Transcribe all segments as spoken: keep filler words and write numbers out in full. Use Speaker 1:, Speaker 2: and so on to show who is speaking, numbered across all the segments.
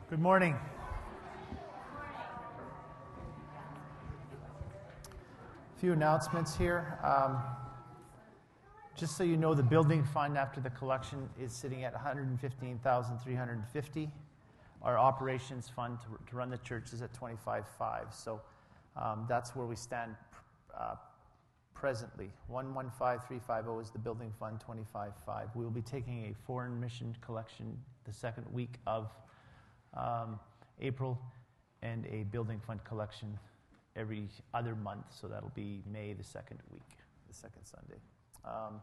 Speaker 1: Good morning. A few announcements here. Um, just so you know, the building fund after the collection is sitting at one hundred fifteen thousand three hundred fifty dollars. Our operations fund to, to run the church is at twenty-five thousand five hundred dollars. So um, that's where we stand uh, presently. one one five three five zero is the building fund, twenty-five thousand five hundred dollars. We will be taking a foreign mission collection the second week of um, April, and a building fund collection every other month. So that'll be May the second week, the second Sunday. Um,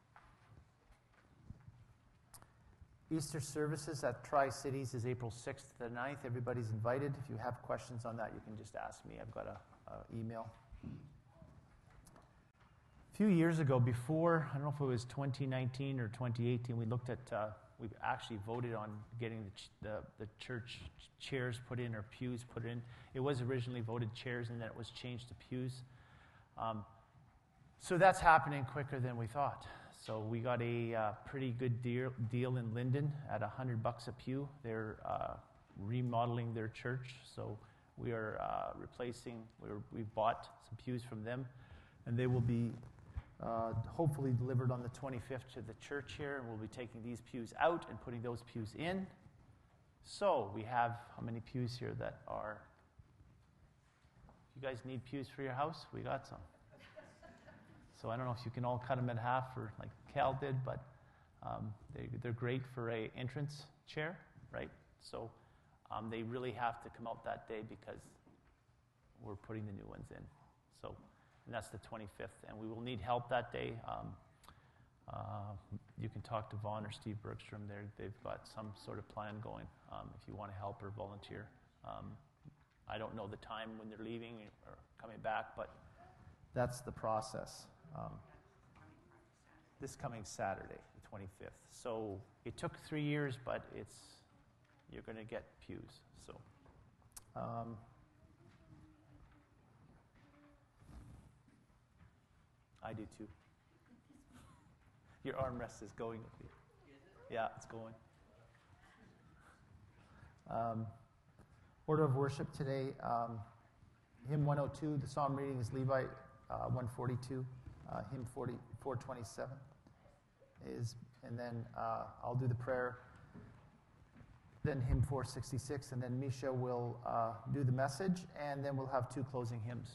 Speaker 1: Easter services at Tri-Cities is April sixth to the ninth. Everybody's invited. If you have questions on that, you can just ask me. I've got a, a email. A few years ago, before, I don't know if it was twenty nineteen or twenty eighteen, we looked at, uh, we actually voted on getting the, ch- the the church chairs put in or pews put in. It was originally voted chairs, and then it was changed to pews. Um, so that's happening quicker than we thought. So we got a uh, pretty good deal, deal in Linden at one hundred bucks a pew. They're uh, remodeling their church, so we are uh, replacing, we're, we've bought some pews from them, and they will be uh, hopefully delivered on the twenty-fifth to the church here, and we'll be taking these pews out and putting those pews in. So we have how many pews here that are, if you guys need pews for your house, we got some. So I don't know if you can all cut them in half or like Cal did, but um, they, they're great for a entrance chair, right? So um, they really have to come out that day because we're putting the new ones in. So, and that's the twenty-fifth, and we will need help that day. Um, uh, you can talk to Vaughn or Steve Bergstrom. They're, they've got some sort of plan going um, if you want to help or volunteer. Um, I don't know the time when they're leaving or coming back, but that's the process. Um, this coming Saturday, the twenty-fifth. So it took three years, but it's you're going to get pews. So um, I do too. Your armrest is going. Yeah, it's going. Um, order of worship today. Um, hymn one oh two. The psalm reading is Levi uh, one forty-two. Uh, hymn forty-four twenty-seven is, and then uh, I'll do the prayer, then hymn four sixty-six, and then Misha will uh, do the message, and then we'll have two closing hymns.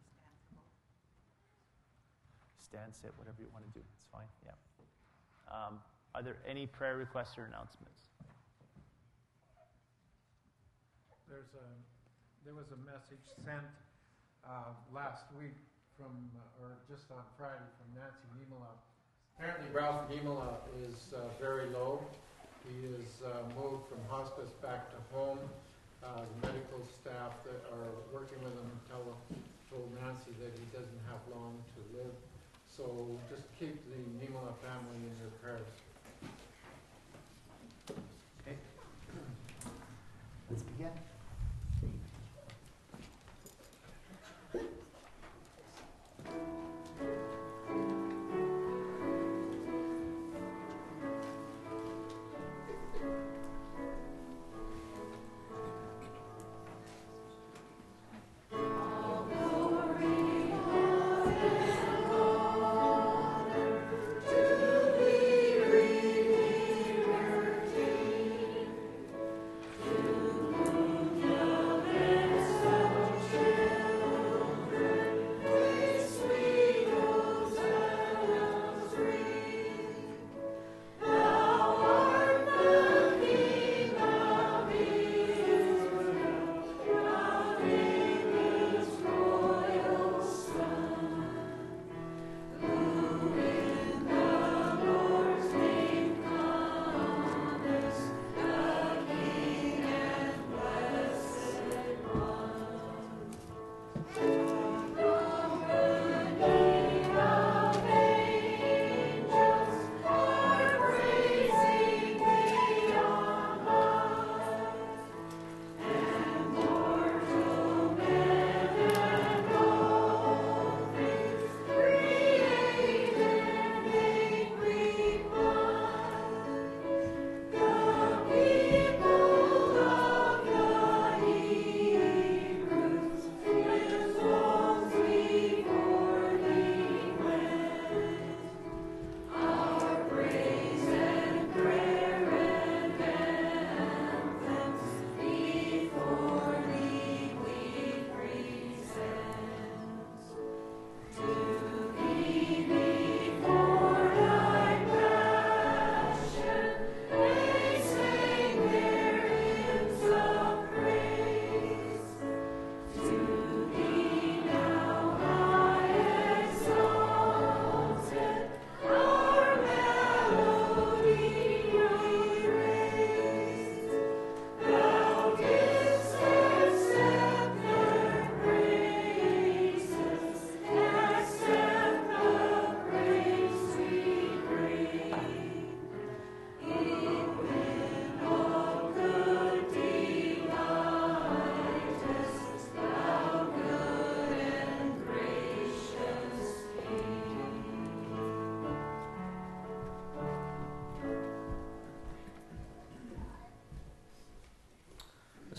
Speaker 1: Stand, sit, whatever you want to do. It's fine, yeah. Um, are there any prayer requests or announcements?
Speaker 2: There's a, there was a message sent uh, last week from, uh, or just on Friday, from Nancy Niemela. Apparently Ralph Niemela is uh, very low. He is uh, moved from hospice back to home. Uh, the medical staff that are working with him tell, told Nancy that he doesn't have long to live. So just keep the Niemela family in your prayers.
Speaker 1: Okay. Let's begin.
Speaker 3: Glory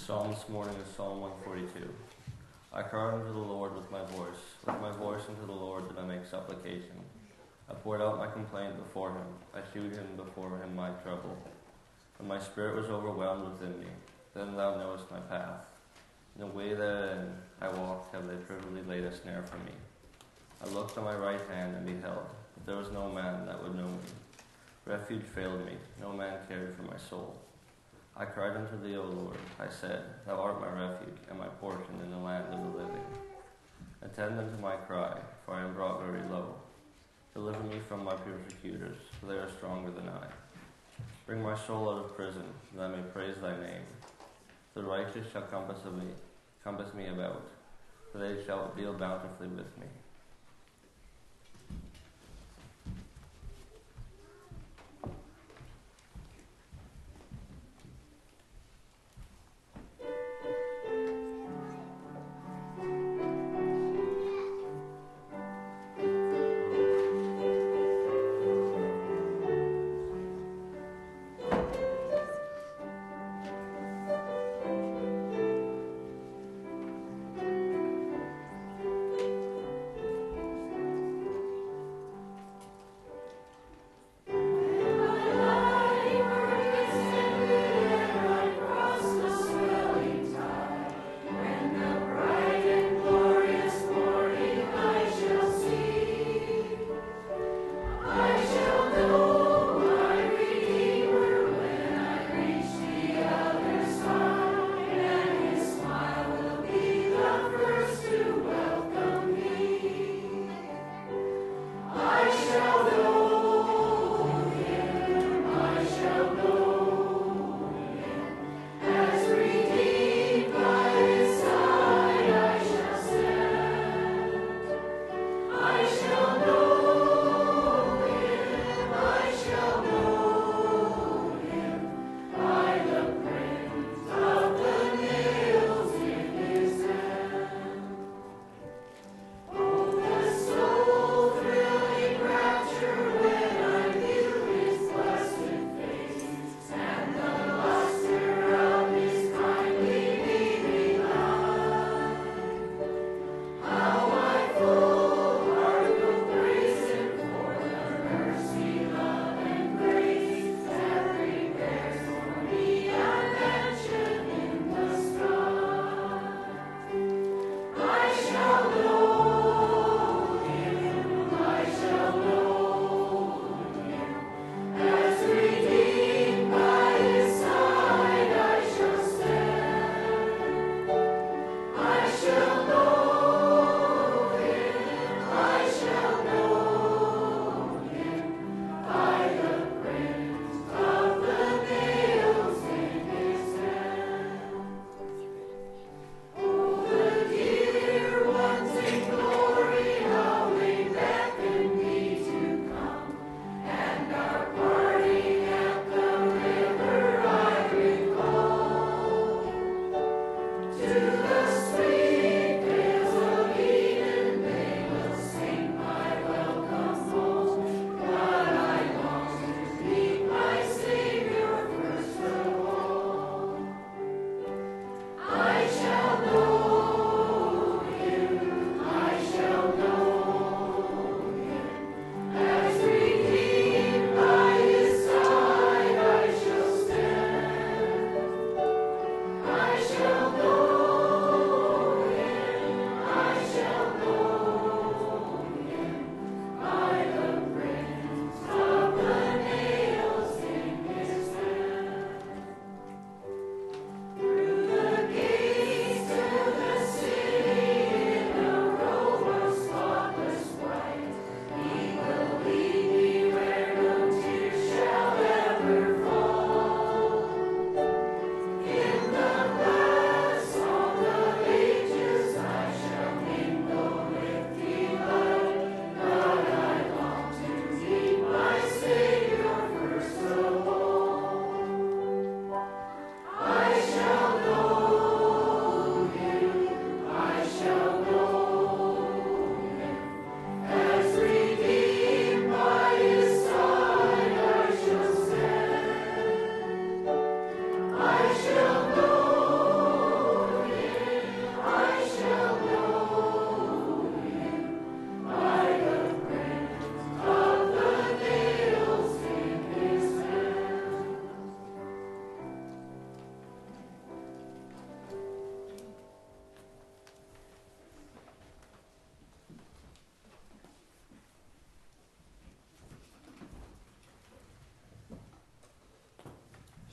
Speaker 3: psalm this morning is Psalm one forty-two. I cried unto the Lord with my voice. With my voice unto the Lord did I make supplication. I poured out my complaint before him. I shewed him before him my trouble. When my spirit was overwhelmed within me, then thou knowest my path. In the way therein I walked have they privily laid a snare for me. I looked on my right hand and beheld, but there was no man that would know me. Refuge failed me, no man cared for my soul. I cried unto thee, O Lord. I said, Thou art my refuge and my portion in the land of the living. Attend unto my cry, for I am brought very low. Deliver me from my persecutors, for they are stronger than I. Bring my soul out of prison, that I may praise thy name. The righteous shall compass of me, compass me about, for they shall deal bountifully with me.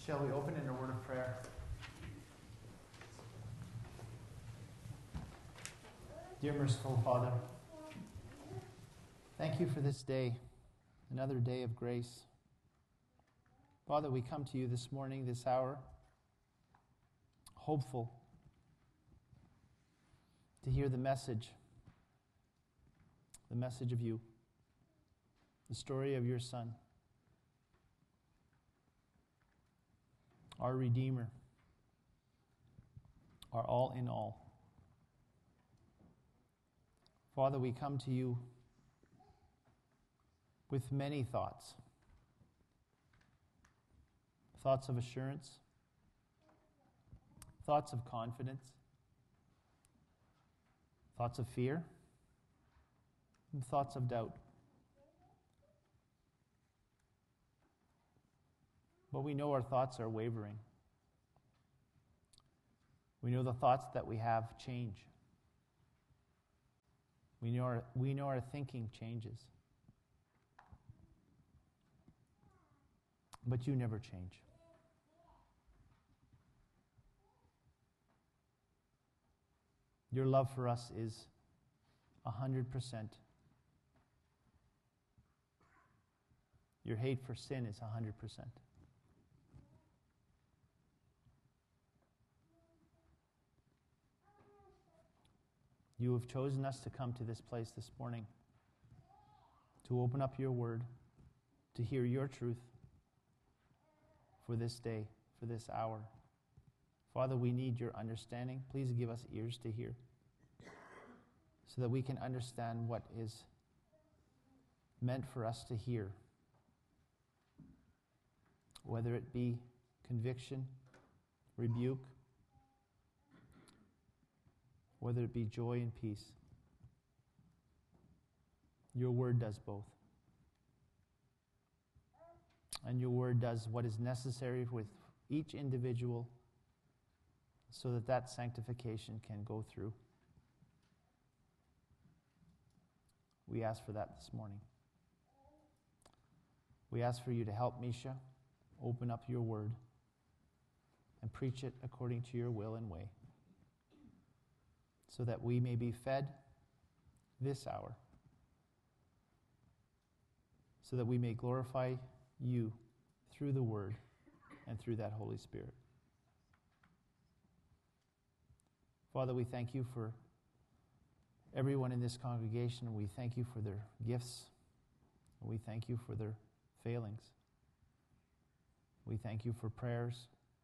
Speaker 1: Shall we open in a word of prayer? Dear merciful Father, thank you for this day, another day of grace. Father, we come to you this morning, this hour, hopeful to hear the message, the message of you, the story of your Son, our Redeemer, our all in all. Father, we come to you with many thoughts. Thoughts of assurance, thoughts of confidence, thoughts of fear, and thoughts of doubt. But we know our thoughts are wavering. We know the thoughts that we have change. We know our, we know our thinking changes. But you never change. Your love for us is a hundred percent. Your hate for sin is a hundred percent. You have chosen us to come to this place this morning, to open up your word, to hear your truth for this day, for this hour. Father, we need your understanding. Please give us ears to hear so that we can understand what is meant for us to hear, whether it be conviction, rebuke, whether it be joy and peace. Your word does both. And your word does what is necessary with each individual so that that sanctification can go through. We ask for that this morning. We ask for you to help Misha open up your word and preach it according to your will and way, so that we may be fed this hour, so that we may glorify you through the word and through that Holy Spirit. Father, we thank you for everyone in this congregation. We thank you for their gifts. And we thank you for their failings. We thank you for prayers.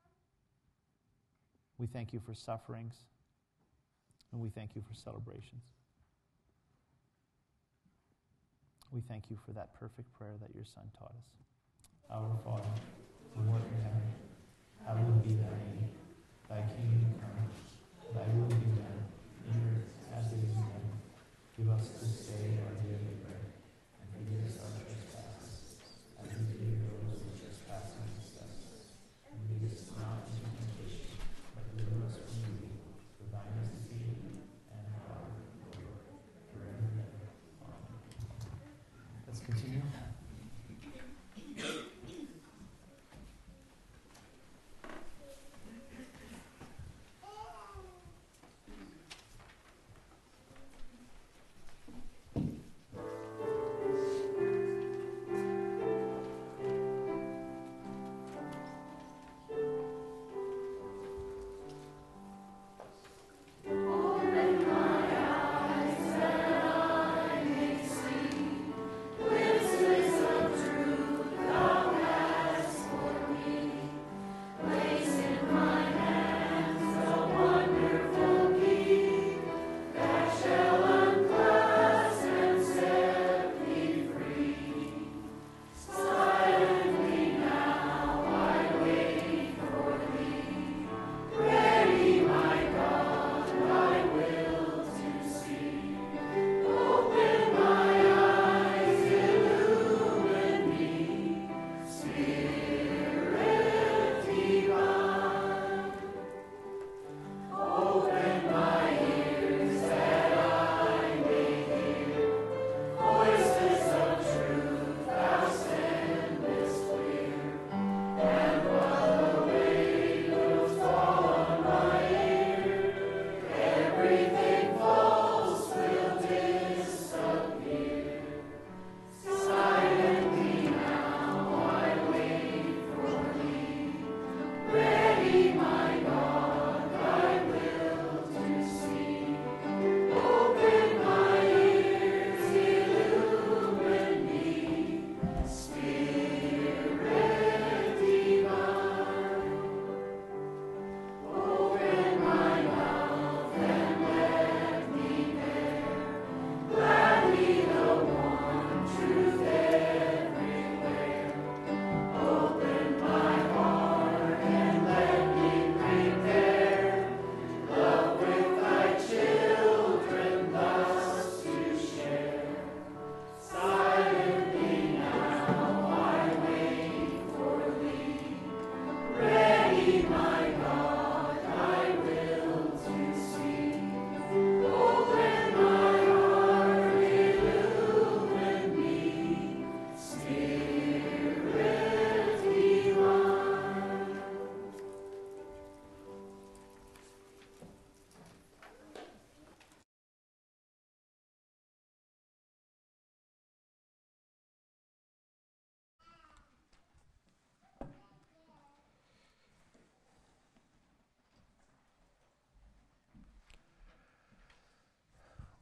Speaker 1: We thank you for sufferings. And we thank you for celebrations. We thank you for that perfect prayer that your Son taught us. Our Father, who art in heaven, hallowed be thy name. Thy kingdom come, thy will be done, in earth as it is in heaven. Give us this day our daily bread, and forgive us our trespasses, as we forgive those who trespass against us. And lead us not into temptation, but deliver us from evil. For thine is the kingdom, and the power, and the glory, forever and ever. Amen. Let's continue.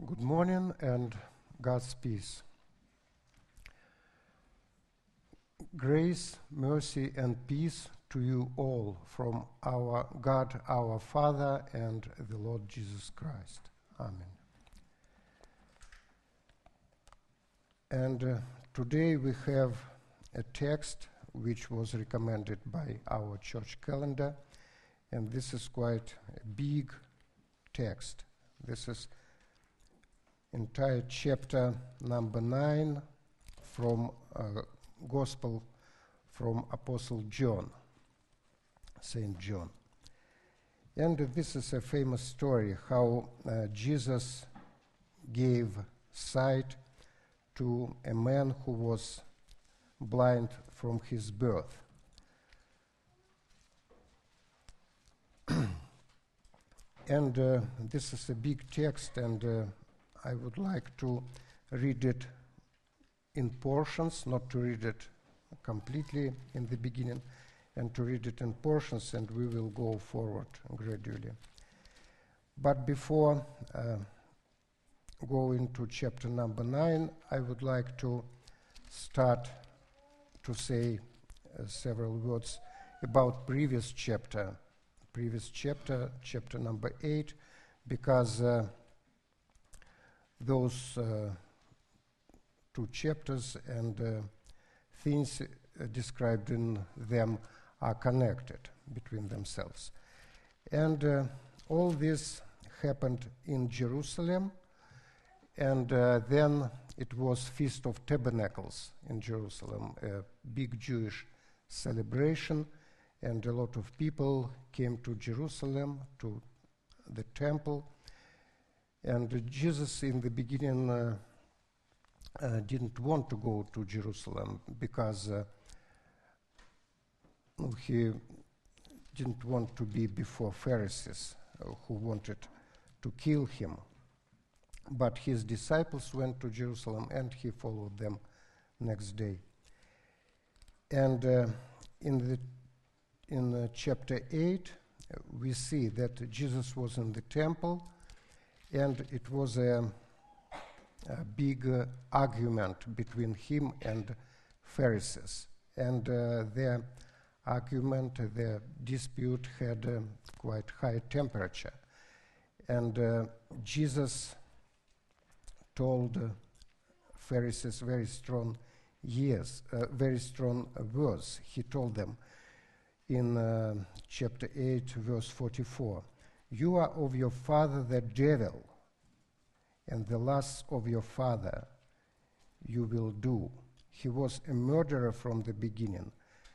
Speaker 4: Good morning and God's peace. Grace, mercy, and peace to you all from our God, our Father, and the Lord Jesus Christ. Amen. And uh, today we have a text which was recommended by our church calendar, and this is quite a big text. This is entire chapter number nine from uh, Gospel from Apostle John, Saint John. And this is a famous story how uh, Jesus gave sight to a man who was blind from his birth. And uh, this is a big text, and uh, I would like to read it in portions, not to read it completely in the beginning, and to read it in portions, and we will go forward gradually. But before uh, going to chapter number nine, I would like to start to say uh, several words about previous chapter, previous chapter, chapter number eight, because uh, those uh, two chapters and uh, things uh, described in them are connected between themselves. And uh, all this happened in Jerusalem, and uh, then it was Feast of Tabernacles in Jerusalem, a big Jewish celebration, and a lot of people came to Jerusalem, to the temple. And uh, Jesus in the beginning uh, uh, didn't want to go to Jerusalem because uh, he didn't want to be before Pharisees uh, who wanted to kill him. But his disciples went to Jerusalem, and he followed them next day. And uh, in the in uh, chapter eight, uh, we see that Jesus was in the temple, and it was a, a big uh, argument between him and Pharisees. And uh, their argument, uh, their dispute had uh, quite high temperature. And uh, Jesus told uh, Pharisees very strong years, uh, very strong uh, words. He told them in uh, chapter eight, verse forty-four, "You are of your father the devil, and the lusts of your father you will do. He was a murderer from the beginning,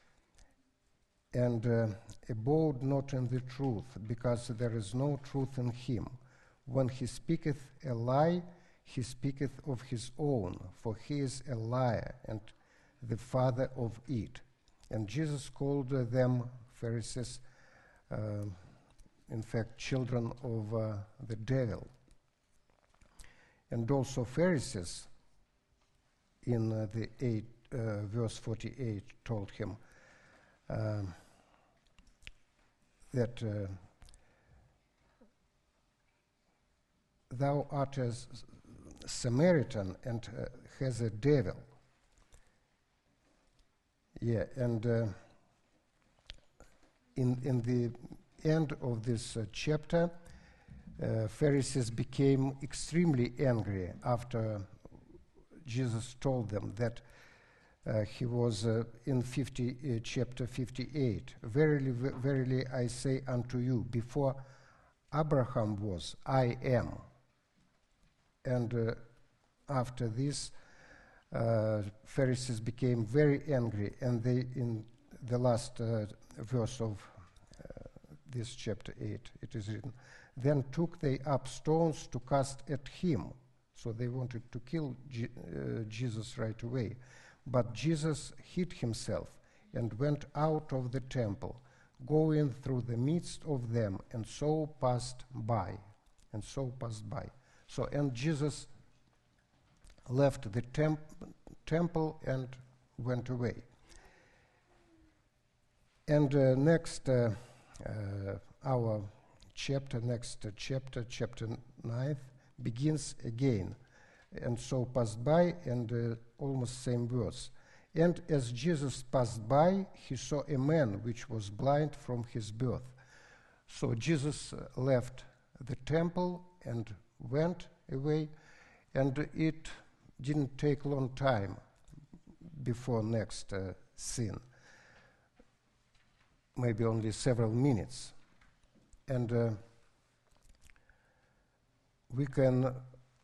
Speaker 4: and uh, abode not in the truth, because there is no truth in him. When he speaketh a lie, he speaketh of his own, for he is a liar and the father of it." And Jesus called uh, them, Pharisees, uh, in fact, children of uh, the devil. And also Pharisees, in uh, the eight, uh, verse forty-eight, told him um, that uh, thou art a Samaritan and uh, has a devil. Yeah, and uh, in in the end of this uh, chapter, uh, Pharisees became extremely angry after Jesus told them that uh, he was uh, in fifty, uh, chapter fifty-eight. Verily, v- verily, I say unto you, before Abraham was, I am. And uh, after this, uh, Pharisees became very angry, and they, in the last uh, verse of uh, this chapter eight, it is written, "Then took they up stones to cast at him." So they wanted to kill Je- uh, Jesus right away. But Jesus hid himself and went out of the temple, going through the midst of them, and so passed by. And so passed by. So, and Jesus left the temp- temple and went away. And uh, next, uh, uh, our chapter, next uh, chapter, chapter nine, begins again. And so passed by, and uh, almost same words. And as Jesus passed by, he saw a man which was blind from his birth. So Jesus uh, left the temple and went away, and it didn't take long time before next uh, scene. Maybe only several minutes. And uh, we can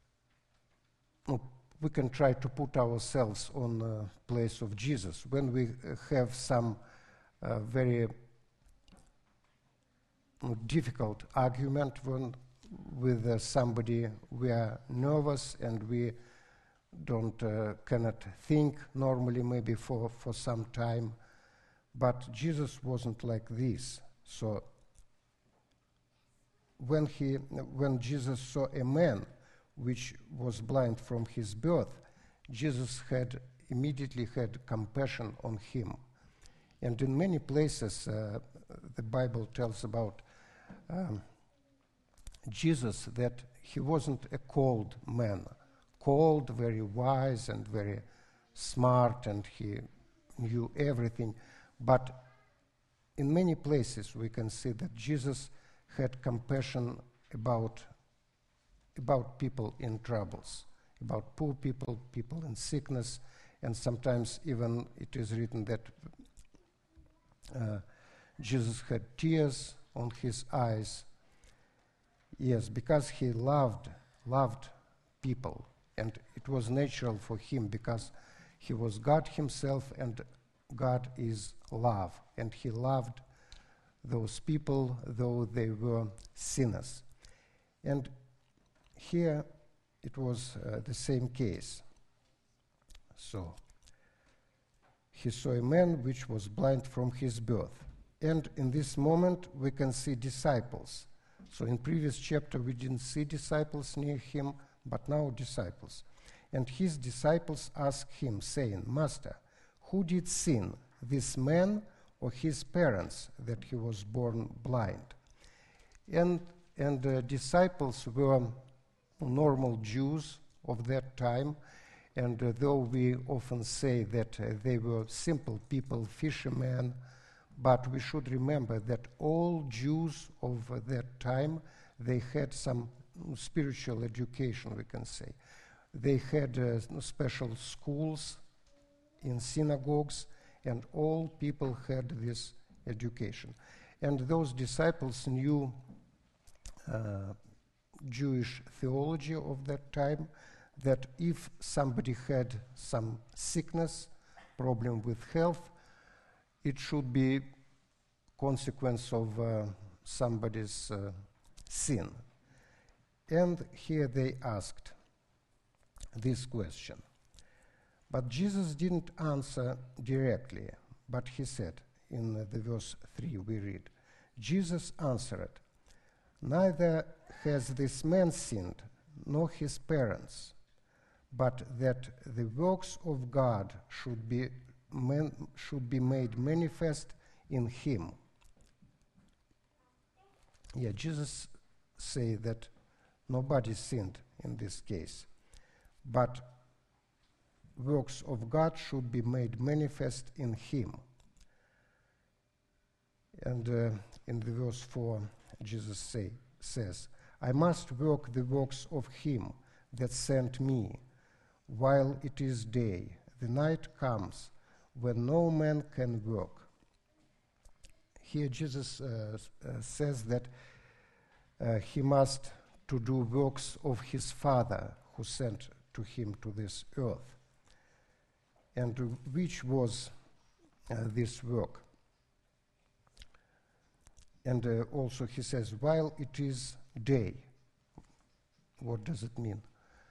Speaker 4: we can try to put ourselves on the place of Jesus. When we uh, have some uh, very uh, difficult argument when, with uh, somebody, we are nervous and we don't uh, cannot think normally, maybe for, for some time. But Jesus wasn't like this. So when he, when Jesus saw a man which was blind from his birth, Jesus had immediately had compassion on him. And in many places, uh, the Bible tells about um, Jesus that he wasn't a cold man, cold, very wise and very smart, and he knew everything. But in many places we can see that Jesus had compassion about, about people in troubles, about poor people, people in sickness, and sometimes even it is written that uh, Jesus had tears on his eyes. Yes, because he loved, loved people, and it was natural for him because he was God himself, and God is love, and he loved those people though they were sinners. And here it was uh, the same case. So he saw a man which was blind from his birth. And in this moment we can see disciples. So in previous chapter we didn't see disciples near him, but now disciples. And his disciples asked him, saying, Master, who did sin, this man or his parents, that he was born blind? And, and the disciples were normal Jews of that time, and uh, though we often say that uh, they were simple people, fishermen, but we should remember that all Jews of uh, that time, they had some spiritual education, we can say. They had uh, special schools in synagogues, and all people had this education. And those disciples knew uh, Jewish theology of that time, that if somebody had some sickness, problem with health, it should be consequence of uh, somebody's uh, sin. And here they asked this question. But Jesus didn't answer directly, but he said, in uh, the verse three we read, Jesus answered, neither has this man sinned, nor his parents, but that the works of God should be, man, should be made manifest in him. Yeah, Jesus say that nobody sinned in this case, but works of God should be made manifest in him. And uh, in the verse four, Jesus say, says, I must work the works of him that sent me, while it is day. The night comes when no man can work. Here Jesus uh, uh, says that uh, he must to do works of his Father who sent to him to this earth. And uh, which was uh, this work? And uh, also he says, while it is day. What does it mean?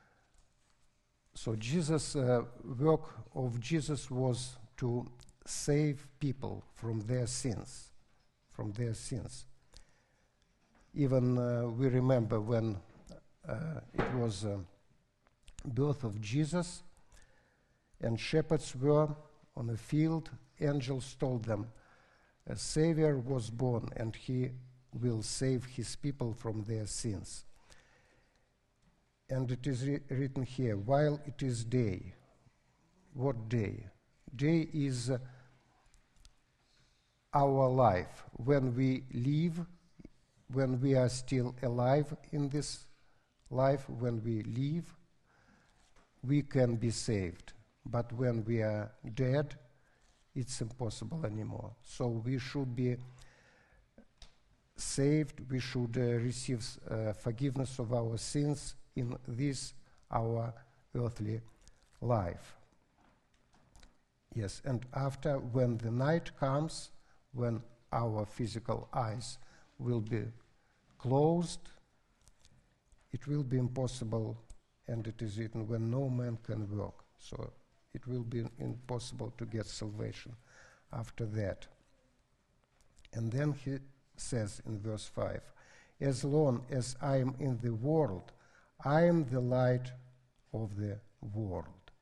Speaker 4: So Jesus, uh, work of Jesus was to save people from their sins, from their sins. Even uh, we remember when uh, it was uh, birth of Jesus, and shepherds were on a field, angels told them, a Savior was born, and he will save his people from their sins. and it is ri- written here, while it is day. What day? Day is uh, our life. When we live, when we are still alive in this life, when we live, we can be saved. But when we are dead, it's impossible anymore. So we should be saved, we should uh, receive uh, forgiveness of our sins in this, our earthly life. Yes, and after, when the night comes, when our physical eyes will be closed, it will be impossible, and it is written, when no man can work. So it will be impossible to get salvation after that. And then he says in verse five, as long as I am in the world, I am the light of the world.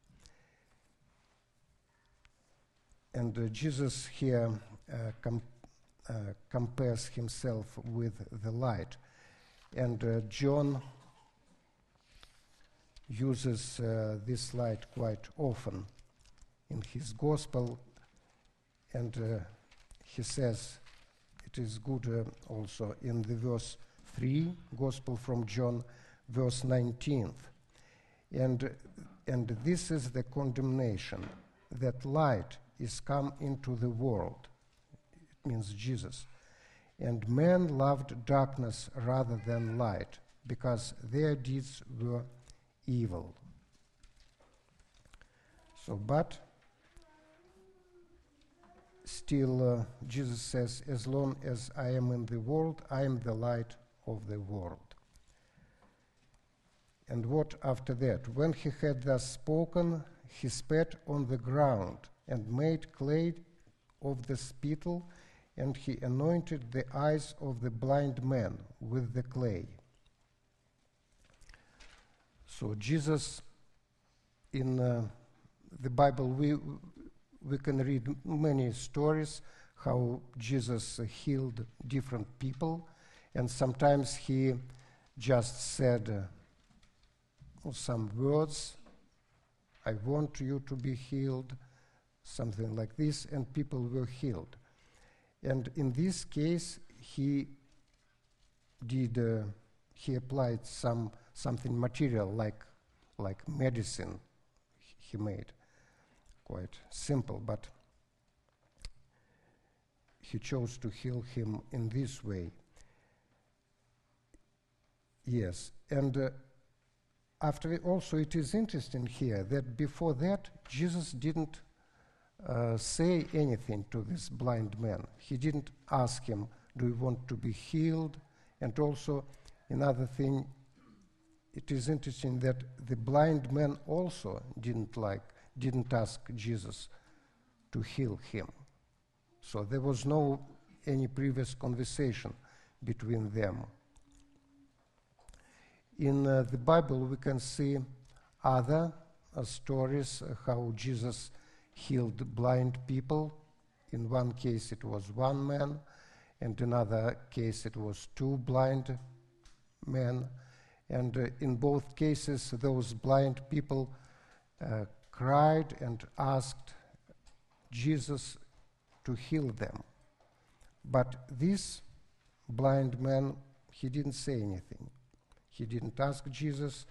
Speaker 4: And uh, Jesus here uh, com- uh, compares himself with the light. And uh, John uses uh, this light quite often in his gospel, and uh, he says it is good uh, also in the verse three, Gospel from John, verse nineteen. And, and this is the condemnation, that light is come into the world. It means Jesus. And men loved darkness rather than light, because their deeds were evil. So, but still, uh, Jesus says, as long as I am in the world, I am the light of the world. And what after that? When he had thus spoken, he spat on the ground and made clay of the spittle, and he anointed the eyes of the blind man with the clay. So Jesus, in uh, the Bible, we we can read many stories how Jesus uh, healed different people, and sometimes he just said uh, some words, I want you to be healed, something like this, and people were healed. And in this case, he did, uh, he applied some something material like, like medicine he made. Quite simple, but he chose to heal him in this way. Yes, and uh, after also it is interesting here that before that Jesus didn't uh, say anything to this blind man. He didn't ask him, do you want to be healed? And also another thing, it is interesting that the blind man also didn't like, didn't ask Jesus to heal him. So there was no any previous conversation between them. In uh, the Bible, we can see other uh, stories uh, how Jesus healed blind people. In one case, it was one man, and in another case, it was two blind men. And uh, in both cases, those blind people uh, cried and asked Jesus to heal them. But this blind man, he didn't say anything. He didn't ask Jesus.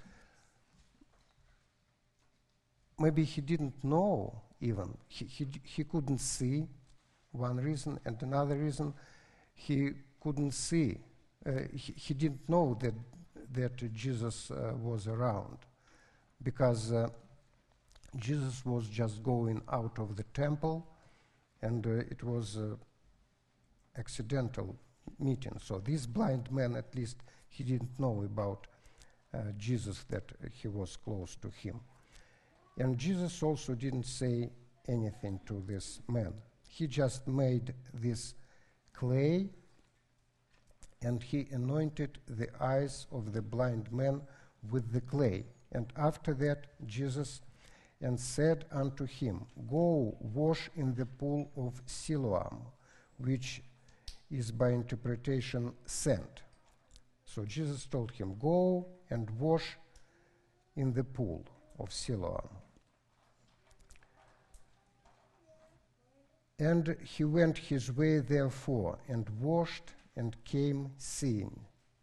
Speaker 4: Maybe he didn't know even. He, he, he couldn't see, one reason, and another reason, he couldn't see. Uh, he, he didn't know that, that Jesus uh, was around, because uh, Jesus was just going out of the temple, and uh, it was an accidental meeting. So this blind man, at least, he didn't know about uh, Jesus, that uh, he was close to him. And Jesus also didn't say anything to this man. He just made this clay, and he anointed the eyes of the blind man with the clay. And after that, Jesus and said unto him, go wash in the pool of Siloam, which is by interpretation sent. So Jesus told him, go and wash in the pool of Siloam. And he went his way therefore, and washed, and came seeing.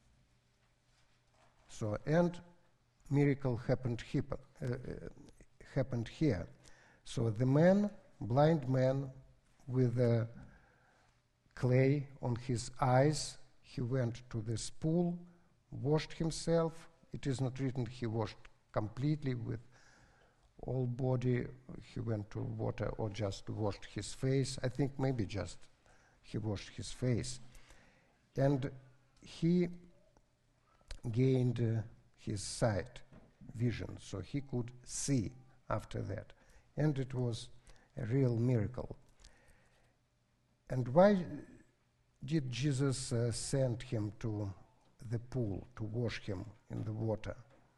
Speaker 4: So, and miracle happened, hip, uh, uh, happened here. So the man, blind man, with uh, clay on his eyes, he went to this pool, washed himself. It is not written he washed completely with all body. He went to water or just washed his face. I think maybe just he washed his face. And he gained uh, his sight, vision, so he could see after that. And it was a real miracle. And why did Jesus uh, send him to the pool to wash him in the water?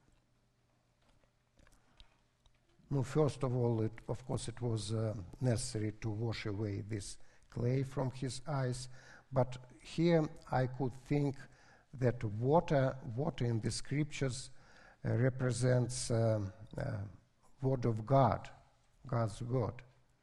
Speaker 4: No, first of all, it, of course, it was uh, necessary to wash away this clay from his eyes. But here I could think that water, water in the scriptures uh, represents uh, uh, word of God, God's word.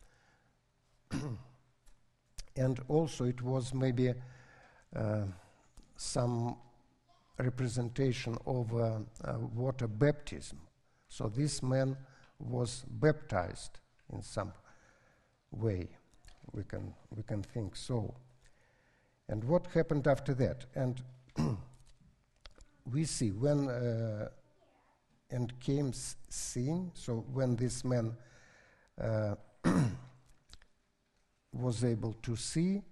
Speaker 4: And also it was maybe uh, some representation of uh, uh, water baptism. So this man was baptized in some way. We can we can think so. And what happened after that? And we see when uh, and came seeing. So when this man uh, was able to see,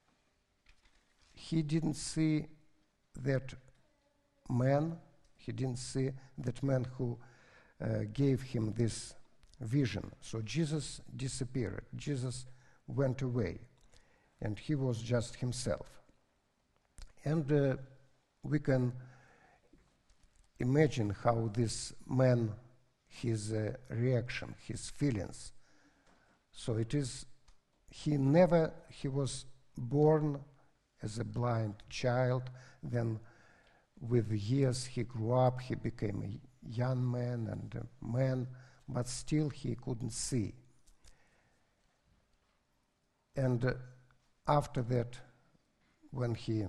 Speaker 4: he didn't see that man. He didn't see that man who Uh, gave him this vision. So Jesus disappeared. Jesus went away, and he was just himself. And uh, we can imagine how this man, his uh, reaction, his feelings. So it is, he never, he was born as a blind child, then with years he grew up, he became a young man and a man, but still he couldn't see. And uh, after that, when he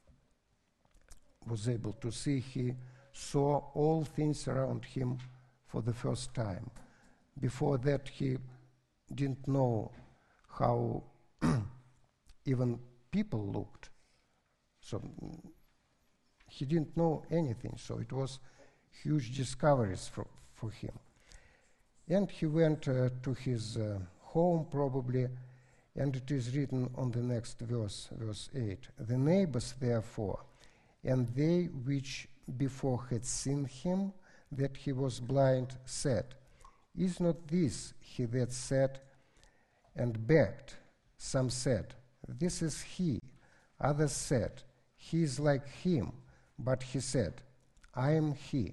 Speaker 4: was able to see, he saw all things around him for the first time. Before that, he didn't know how even people looked. So he didn't know anything, so it was huge discoveries for, for him. And he went uh, to his uh, home probably, and it is written on the next verse, verse eight. The neighbors therefore, and they which before had seen him, that he was blind, said, Is not this he that said and begged? Some said, This is he. Others said, He is like him. But he said, I am he.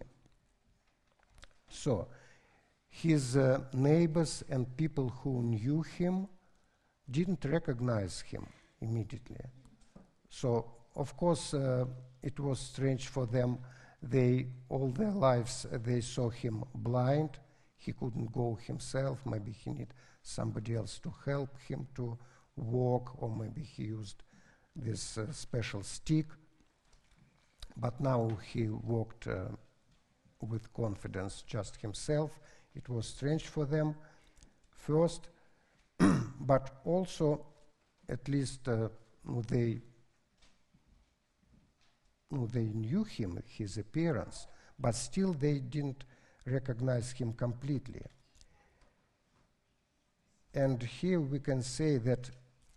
Speaker 4: So his uh, neighbors and people who knew him didn't recognize him immediately. So of course uh, it was strange for them. They all their lives uh, they saw him blind. He couldn't go himself. Maybe he needed somebody else to help him to walk, or maybe he used this uh, special stick. But now he walked uh, with confidence just himself. It was strange for them first, but also at least uh, they, they knew him, his appearance, but still they didn't recognize him completely. And here we can say that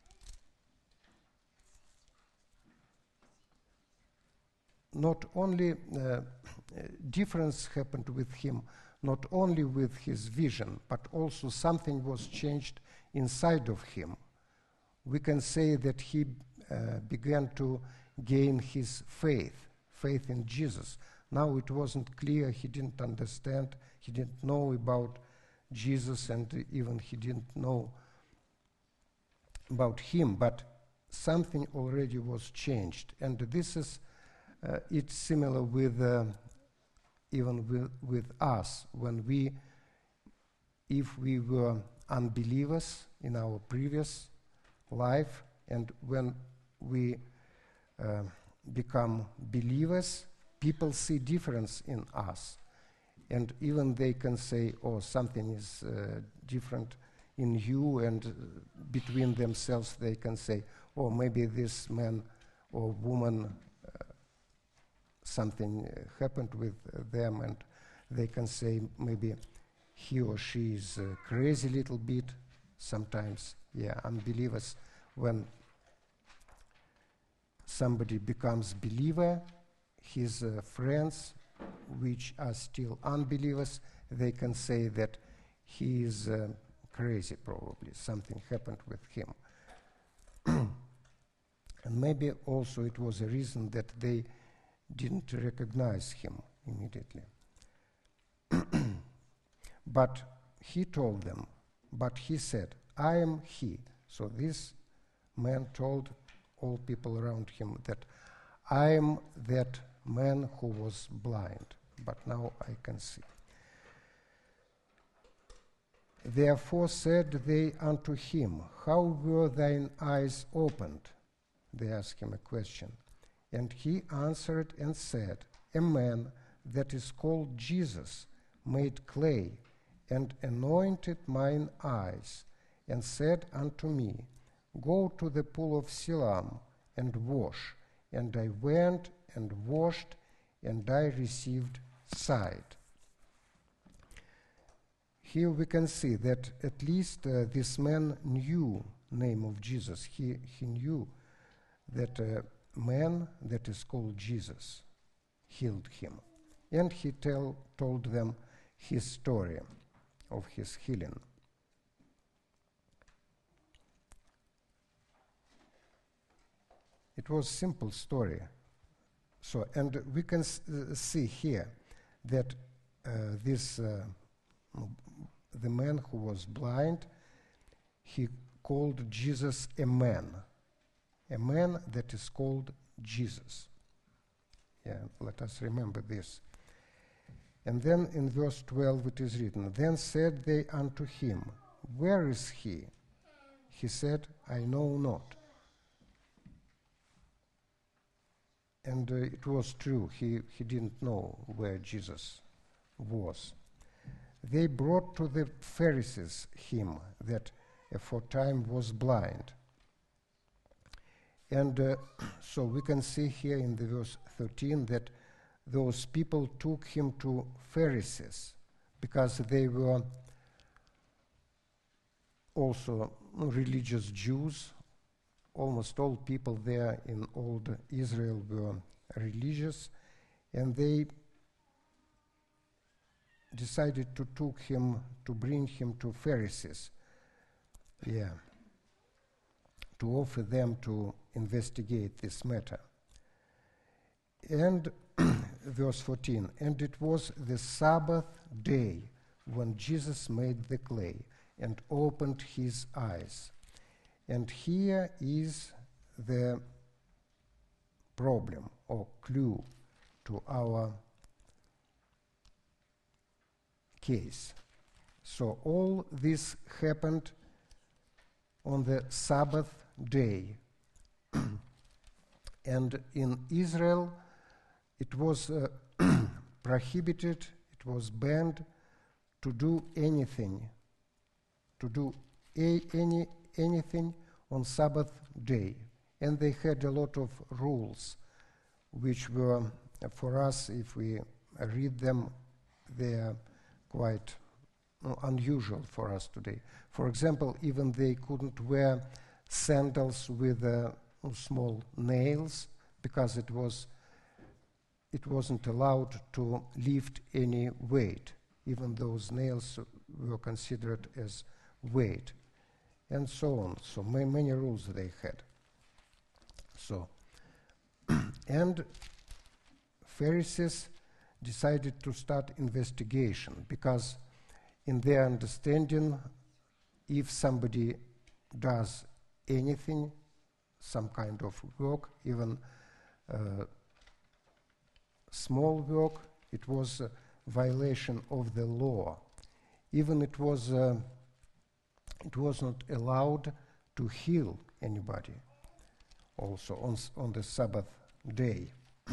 Speaker 4: not only uh, difference happened with him, not only with his vision, but also something was changed inside of him. We can say that he uh, began to gain his faith, faith in Jesus. Now it wasn't clear, he didn't understand, he didn't know about Jesus, and even he didn't know about him, but something already was changed. And this is, uh, it's similar with uh, even with, with us, when we, if we were unbelievers in our previous life, and when we uh, become believers, people see difference in us. And even they can say, oh, something is uh, different in you, and uh, between themselves they can say, oh, maybe this man or woman, uh, something uh, happened with uh, them, and they can say maybe he or she is uh, crazy a little bit sometimes. Yeah, unbelievers, when somebody becomes believer, his uh, friends, which are still unbelievers, they can say that he is uh, crazy, probably. Something happened with him. And maybe also it was a reason that they didn't recognize him immediately. But he told them, but he said, I am he. So this man told all people around him that I am that man who was blind, but now I can see. Therefore said they unto him, how were thine eyes opened? They asked him a question. And he answered and said, a man that is called Jesus made clay, and anointed mine eyes, and said unto me, go to the pool of Siloam and wash. And I went and washed, and I received sight. Here we can see that at least uh, this man knew name of Jesus. He, he knew that a man that is called Jesus healed him. And he tell, told them his story of his healing. It was a simple story. So, and we can s- uh, see here that uh, this, uh, the man who was blind, he called Jesus a man. A man that is called Jesus. Yeah, let us remember this. And then in verse twelve it is written, then said they unto him, where is he? He said, I know not. And uh, it was true, he, he didn't know where Jesus was. They brought to the Pharisees him that aforetime was blind. And uh, so we can see here in the verse thirteen that those people took him to Pharisees because they were also religious Jews. Almost all people there in old Israel were religious, and they decided to took him, to bring him to Pharisees. Yeah. To offer them to investigate this matter. And verse fourteen, and it was the Sabbath day when Jesus made the clay and opened his eyes. And here is the problem or clue to our case. So all this happened on the Sabbath day. And in Israel, it was uh, prohibited, it was banned to do anything, to do a, any anything on Sabbath day. And they had a lot of rules, which were, uh, for us, if we read them, they are quite uh, unusual for us today. For example, even they couldn't wear sandals with uh, small nails because it was it wasn't allowed to lift any weight. Even those nails were considered as weight, and so on. So ma- many rules they had. So, and Pharisees decided to start investigation because in their understanding, if somebody does anything, some kind of work, even uh, small work, It was a violation of the law. Even it was, uh, it was not allowed to heal anybody also on, on the Sabbath day.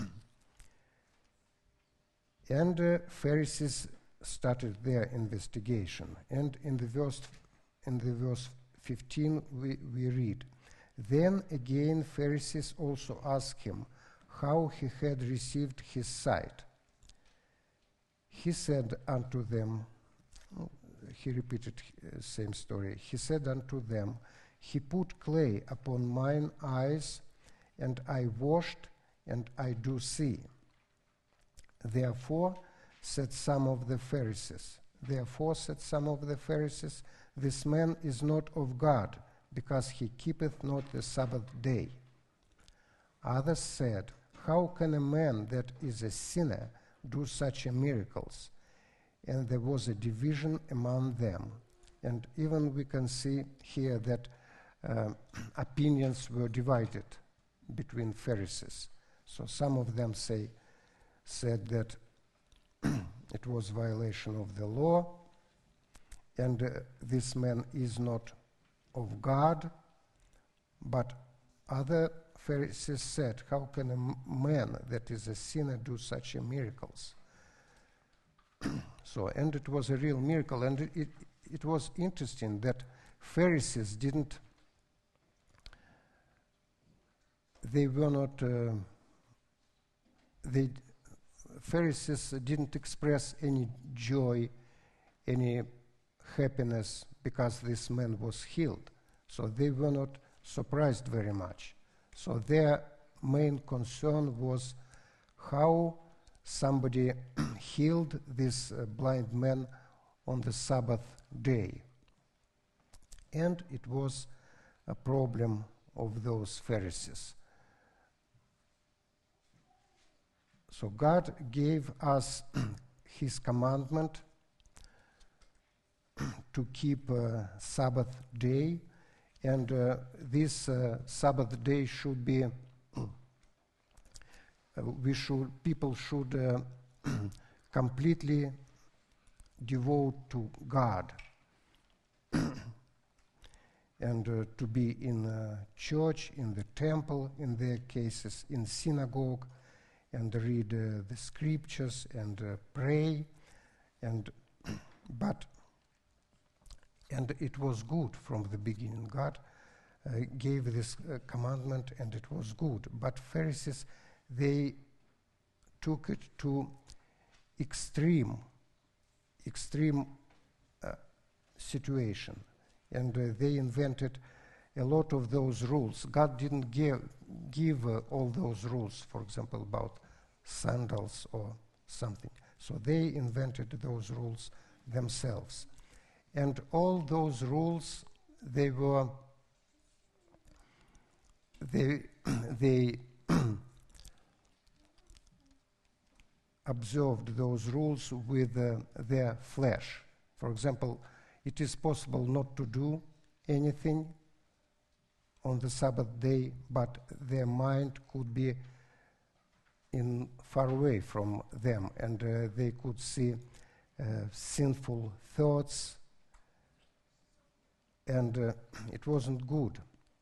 Speaker 4: And uh, Pharisees started their investigation. And in the verse, in the verse fifteen, we, we read, "Then again Pharisees also asked him how he had received his sight. He said unto them," he repeated the uh, same story, "he said unto them, He put clay upon mine eyes, and I washed, and I do see. Therefore, said some of the Pharisees, therefore said some of the Pharisees, this man is not of God, because he keepeth not the Sabbath day. Others said, How can a man that is a sinner do such a miracles? And there was a division among them." And even we can see here that uh, opinions were divided between Pharisees. So some of them say, said that it was violation of the law, and uh, this man is not of God. But other Pharisees said, how can a m- man that is a sinner do such a miracles? So, and it was a real miracle, and it, it, it was interesting that Pharisees didn't, they were not, uh, they, Pharisees didn't express any joy, any happiness because this man was healed. So they were not surprised very much. So their main concern was how somebody healed this uh, blind man on the Sabbath day. And it was a problem of those Pharisees. So God gave us His commandment to keep uh, Sabbath day, and uh, this uh, Sabbath day should be, uh, we should, people should uh, completely devote to God, and uh, to be in uh, church, in the temple, in their cases, in synagogue, and read uh, the scriptures and uh, pray, and but and it was good from the beginning. God uh, gave this uh, commandment, and it was good. But Pharisees, they took it to extreme, extreme uh, situation, and uh, they invented a lot of those rules. God didn't give give uh, all those rules, for example, about sandals or something. So they invented those rules themselves. And all those rules, they were, they, they observed those rules with uh, their flesh. For example, it is possible not to do anything on the Sabbath day, but their mind could be in far away from them, and uh, they could see uh, sinful thoughts, and uh, it wasn't good.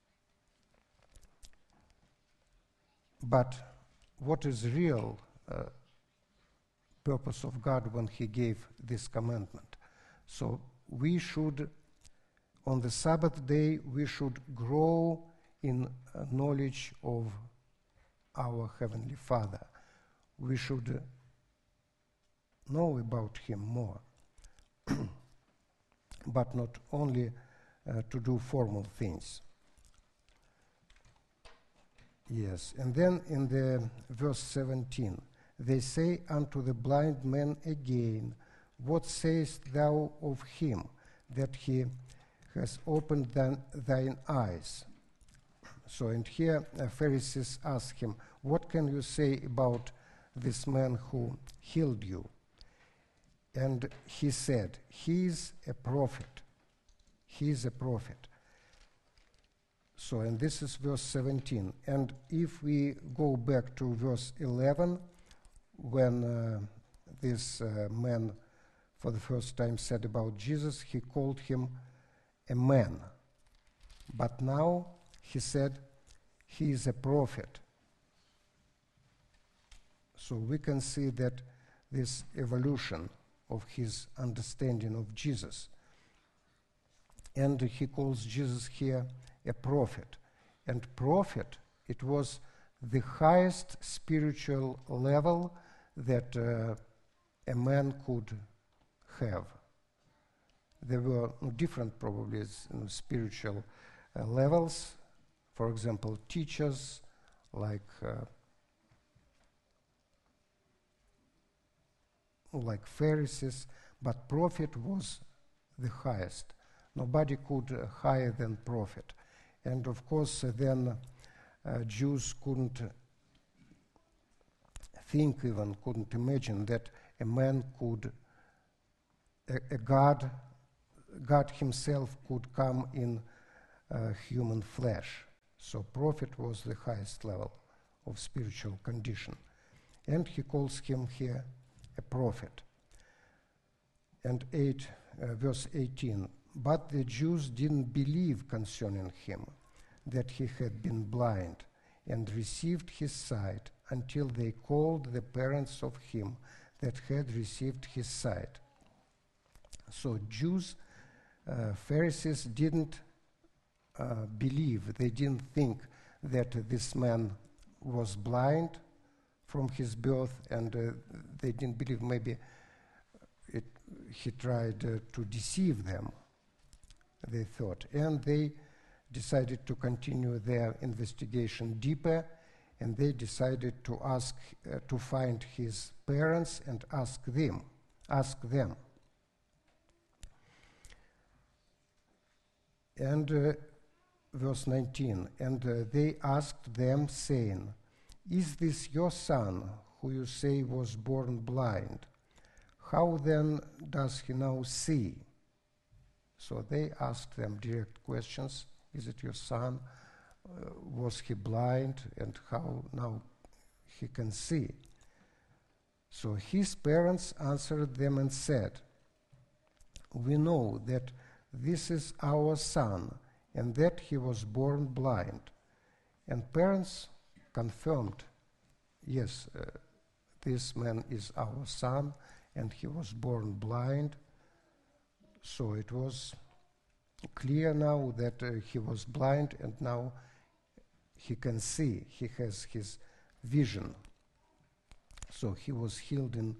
Speaker 4: But what is real uh, purpose of God when He gave this commandment? So we should, on the Sabbath day, we should grow in uh, knowledge of our Heavenly Father. We should uh, know about Him more, but not only uh, to do formal things. Yes, and then in the verse seventeen, they say unto the blind man again, What sayest thou of him, that he has opened thine, thine eyes? So, and here uh, Pharisees ask him, what can you say about this man who healed you? And he said, he is a prophet. He is a prophet. So, and this is verse seventeen. And if we go back to verse eleven, when uh, this uh, man for the first time said about Jesus, he called him a man. But now he said he is a prophet. So we can see that this evolution of his understanding of Jesus. And he calls Jesus here a prophet. And prophet, it was the highest spiritual level that uh, a man could have. There were different, probably, you know, spiritual uh, levels. For example, teachers like uh, like Pharisees, but prophet was the highest. Nobody could uh, higher than prophet. And of course, uh, then uh, Jews couldn't think even, couldn't imagine that a man could, a, a God, God himself could come in uh, human flesh. So prophet was the highest level of spiritual condition. And he calls him here a prophet. And eight, uh, verse eighteen, but the Jews didn't believe concerning him that he had been blind and received his sight until they called the parents of him that had received his sight. So Jews, uh, Pharisees didn't uh, believe, they didn't think that this man was blind from his birth, and uh, they didn't believe, maybe it, he tried uh, to deceive them, they thought. And they decided to continue their investigation deeper, and they decided to ask, uh, to find his parents and ask them, ask them. And uh, verse nineteen, and uh, they asked them, saying, is this your son, who you say was born blind? How then does he now see? So they asked them direct questions. Is it your son? Uh, was he blind? And how now he can see? So his parents answered them and said, we know that this is our son, and that he was born blind. And parents confirmed, yes, uh, this man is our son, and he was born blind. So it was clear now that uh, he was blind, and now he can see, he has his vision. So he was healed in,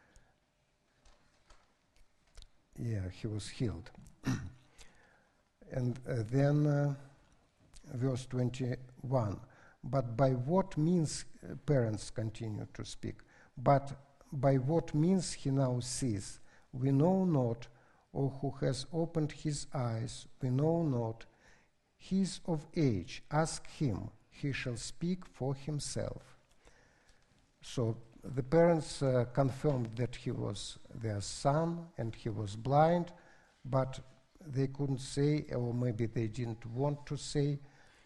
Speaker 4: yeah, he was healed. And uh, then uh, verse twenty-one, but by what means, uh, parents continue to speak, but by what means he now sees, we know not, or who has opened his eyes, we know not. He is of age, ask him, he shall speak for himself. So the parents uh, confirmed that he was their son and he was blind, but they couldn't say, or maybe they didn't want to say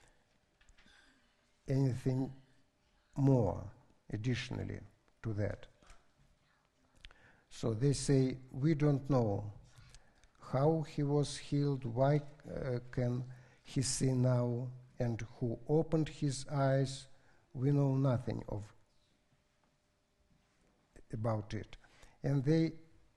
Speaker 4: anything more additionally to that. So they say, we don't know how he was healed, why uh, can he see now, and who opened his eyes, we know nothing of about it. And they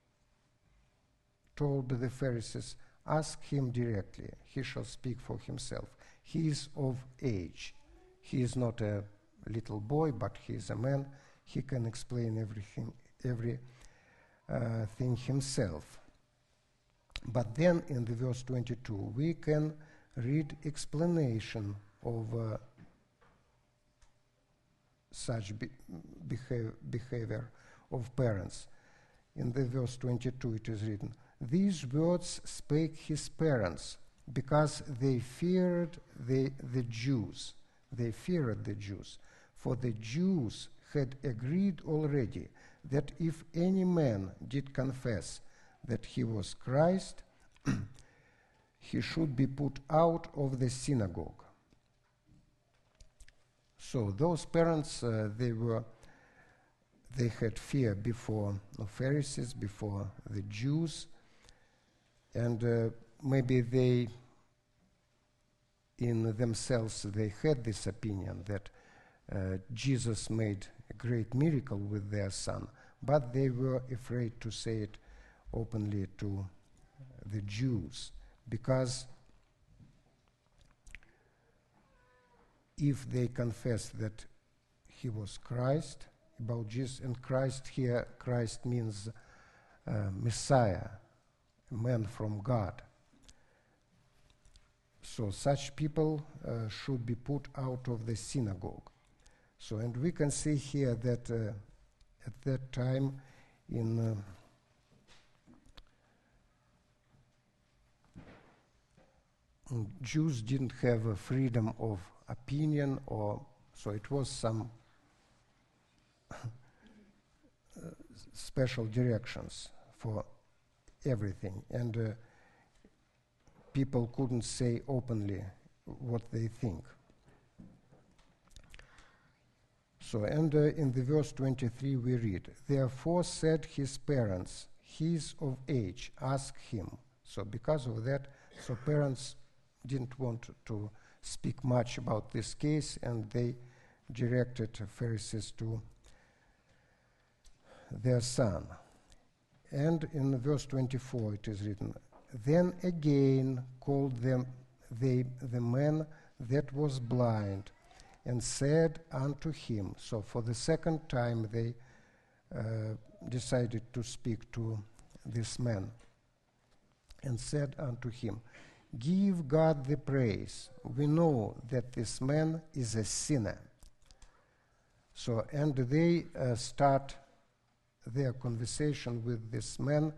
Speaker 4: told the Pharisees, ask him directly, he shall speak for himself. He is of age. He is not a little boy, but he is a man. He can explain everything, every uh, thing himself. But then in the verse twenty-two, we can read explanation of uh, such be behav behavior of parents. In the verse twenty-two it is written, these words spake his parents because they feared the, the Jews. They feared the Jews. For the Jews had agreed already that if any man did confess that he was Christ, he should be put out of the synagogue. So those parents, uh, they were they had fear before the Pharisees, before the Jews, and uh, maybe they, in themselves, they had this opinion that uh, Jesus made a great miracle with their son, but they were afraid to say it openly to the Jews, because if they confess that he was Christ, about Jesus, and Christ here, Christ means uh, Messiah, a man from God. So such people uh, should be put out of the synagogue. So, and we can see here that uh, at that time in uh, Jews didn't have a freedom of opinion, or so it was some uh, special directions for everything, and uh, people couldn't say openly what they think. So, and uh, in the verse twenty-three we read, "Therefore said his parents, he is of age, ask him." So because of that, so parents didn't want to speak much about this case, and they directed Pharisees to their son. And in verse twenty-four it is written, "Then again called them they the man that was blind, and said unto him," so for the second time they uh, decided to speak to this man, "and said unto him, Give God the praise. We know that this man is a sinner." So, and they uh, start their conversation with this man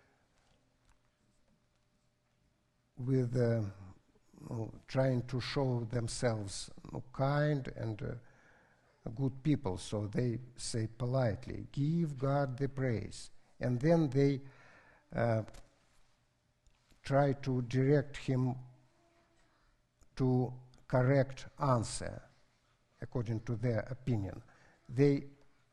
Speaker 4: with uh, trying to show themselves kind and uh, good people. So they say politely, "Give God the praise." And then they uh, try to direct him to correct answer according to their opinion. They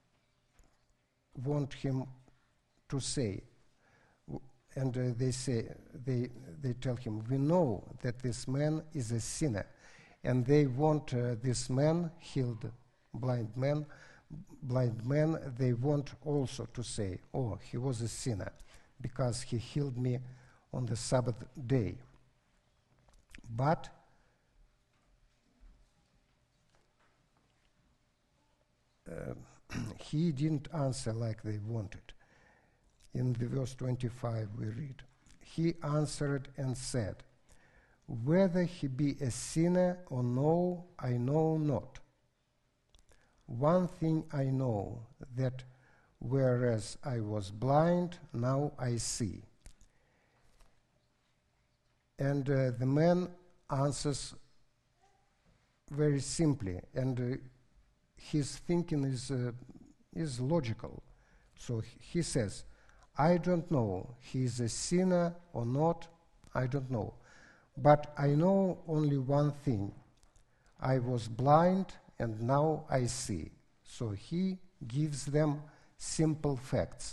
Speaker 4: want him to say, and uh, they say, they they tell him, "We know that this man is a sinner," and they want uh, this man, healed blind man, blind man. They want also to say, "Oh, he was a sinner because he healed me on the Sabbath day." But uh, he didn't answer like they wanted. In the verse twenty-five we read, "He answered and said, Whether he be a sinner or no, I know not. One thing I know, that whereas I was blind, now I see." And uh, the man answers very simply, and uh, his thinking is, uh, is logical. So he says, "I don't know, he is a sinner or not, I don't know. But I know only one thing, I was blind and now I see." So he gives them simple facts.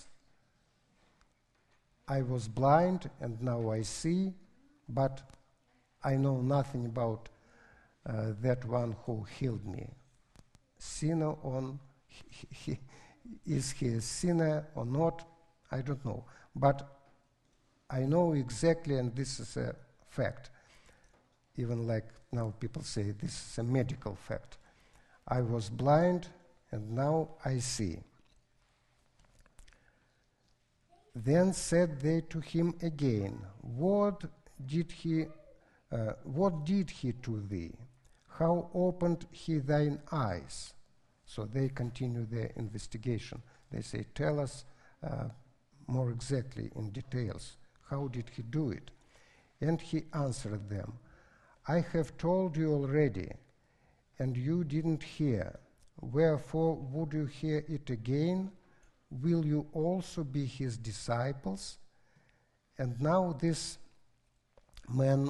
Speaker 4: I was blind and now I see, but I know nothing about uh, that one who healed me. Sinner on, he, he, is he a sinner or not? I don't know. But I know exactly, and this is a fact. Even like now people say, this is a medical fact. I was blind and now I see. Then said they to him again, What did he, uh, what did he to thee? How opened he thine eyes? So they continue their investigation. They say, tell us uh, more exactly in details. How did he do it? And he answered them, I have told you already, and you didn't hear. Wherefore would you hear it again? Will you also be his disciples? And now this man,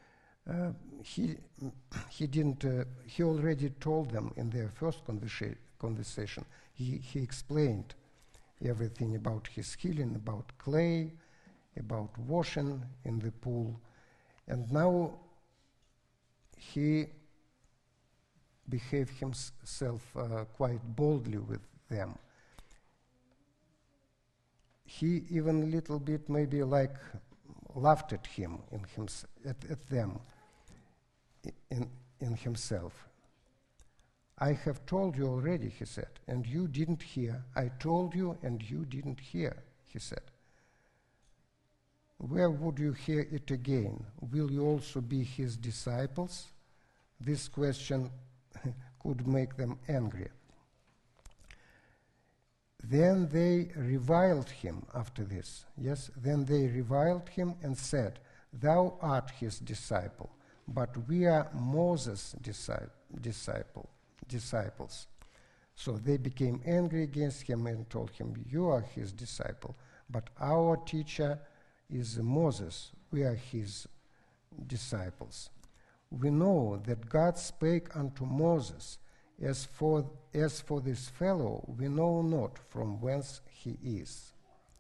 Speaker 4: uh, he he didn't. Uh, he already told them in their first conversa- conversation. He, he explained everything about his healing, about clay, about washing in the pool. And now he behaved himself uh, quite boldly with them. He even a little bit maybe like laughed at him, in hims- at, at them, in, in himself. I have told you already, he said, and you didn't hear. I told you and you didn't hear, he said. Where would you hear it again? Will you also be his disciples? This question could make them angry. Then they reviled him after this. Yes, then they reviled him and said, Thou art his disciple, but we are Moses' disci- disciple, disciples. So they became angry against him and told him, You are his disciple, but our teacher is Moses. We are his disciples. We know that God spake unto Moses, As for, as for this fellow, we know not from whence he is.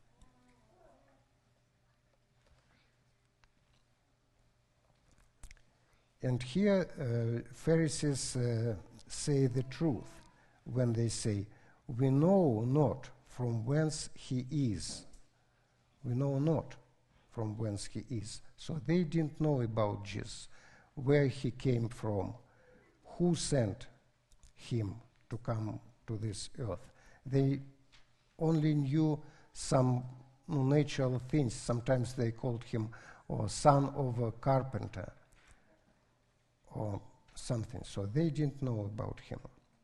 Speaker 4: And here uh, Pharisees uh, say the truth when they say, we know not from whence he is. We know not from whence he is. So they didn't know about Jesus, where he came from, who sent him to come to this earth. They only knew some natural things. Sometimes they called him or son of a carpenter or something. So they didn't know about him.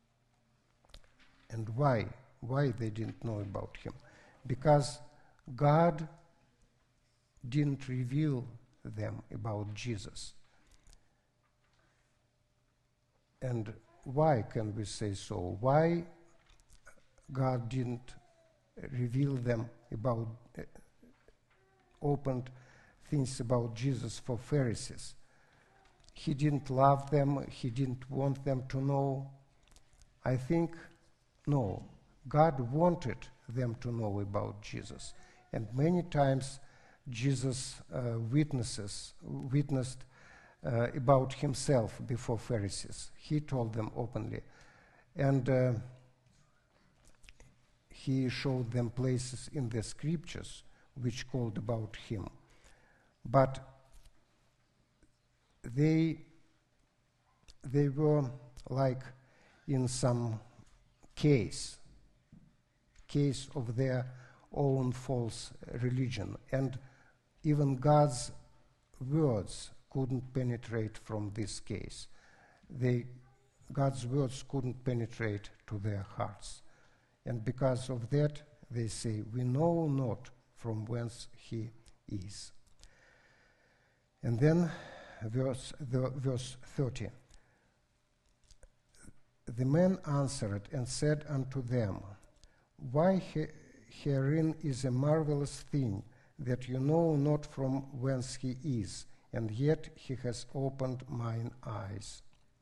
Speaker 4: And why? Why they didn't know about him? Because God didn't reveal them about Jesus. And why can we say so? Why God didn't reveal them about, uh, opened things about Jesus for Pharisees? He didn't love them, he didn't want them to know. I think, no, God wanted them to know about Jesus. And many times Jesus uh, witnesses, witnessed Uh, about himself before Pharisees. He told them openly. And uh, he showed them places in the scriptures which called about him. But they, they were like in some case, case of their own false religion. And even God's words couldn't penetrate from this case. They, God's words couldn't penetrate to their hearts. And because of that, they say, we know not from whence he is. And then verse, the, verse thirty. The man answered and said unto them, Why he, herein is a marvelous thing, that you know not from whence he is, and yet he has opened mine eyes.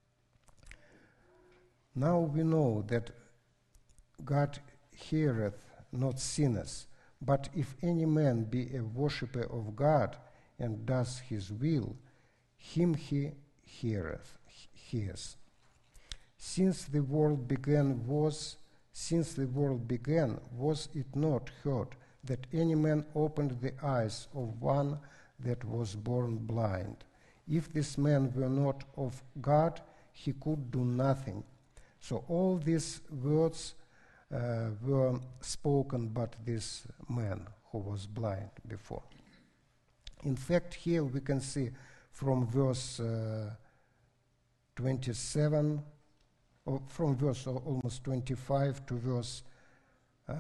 Speaker 4: Now we know that God heareth not sinners, but if any man be a worshipper of God and does his will, him he heareth, hears. Since the world began was, since the world began, was it not heard that any man opened the eyes of one that was born blind? If this man were not of God, he could do nothing. So all these words uh, were spoken by this man who was blind before. In fact, here we can see from verse uh, twenty-seven, or from verse almost twenty-five to verse uh,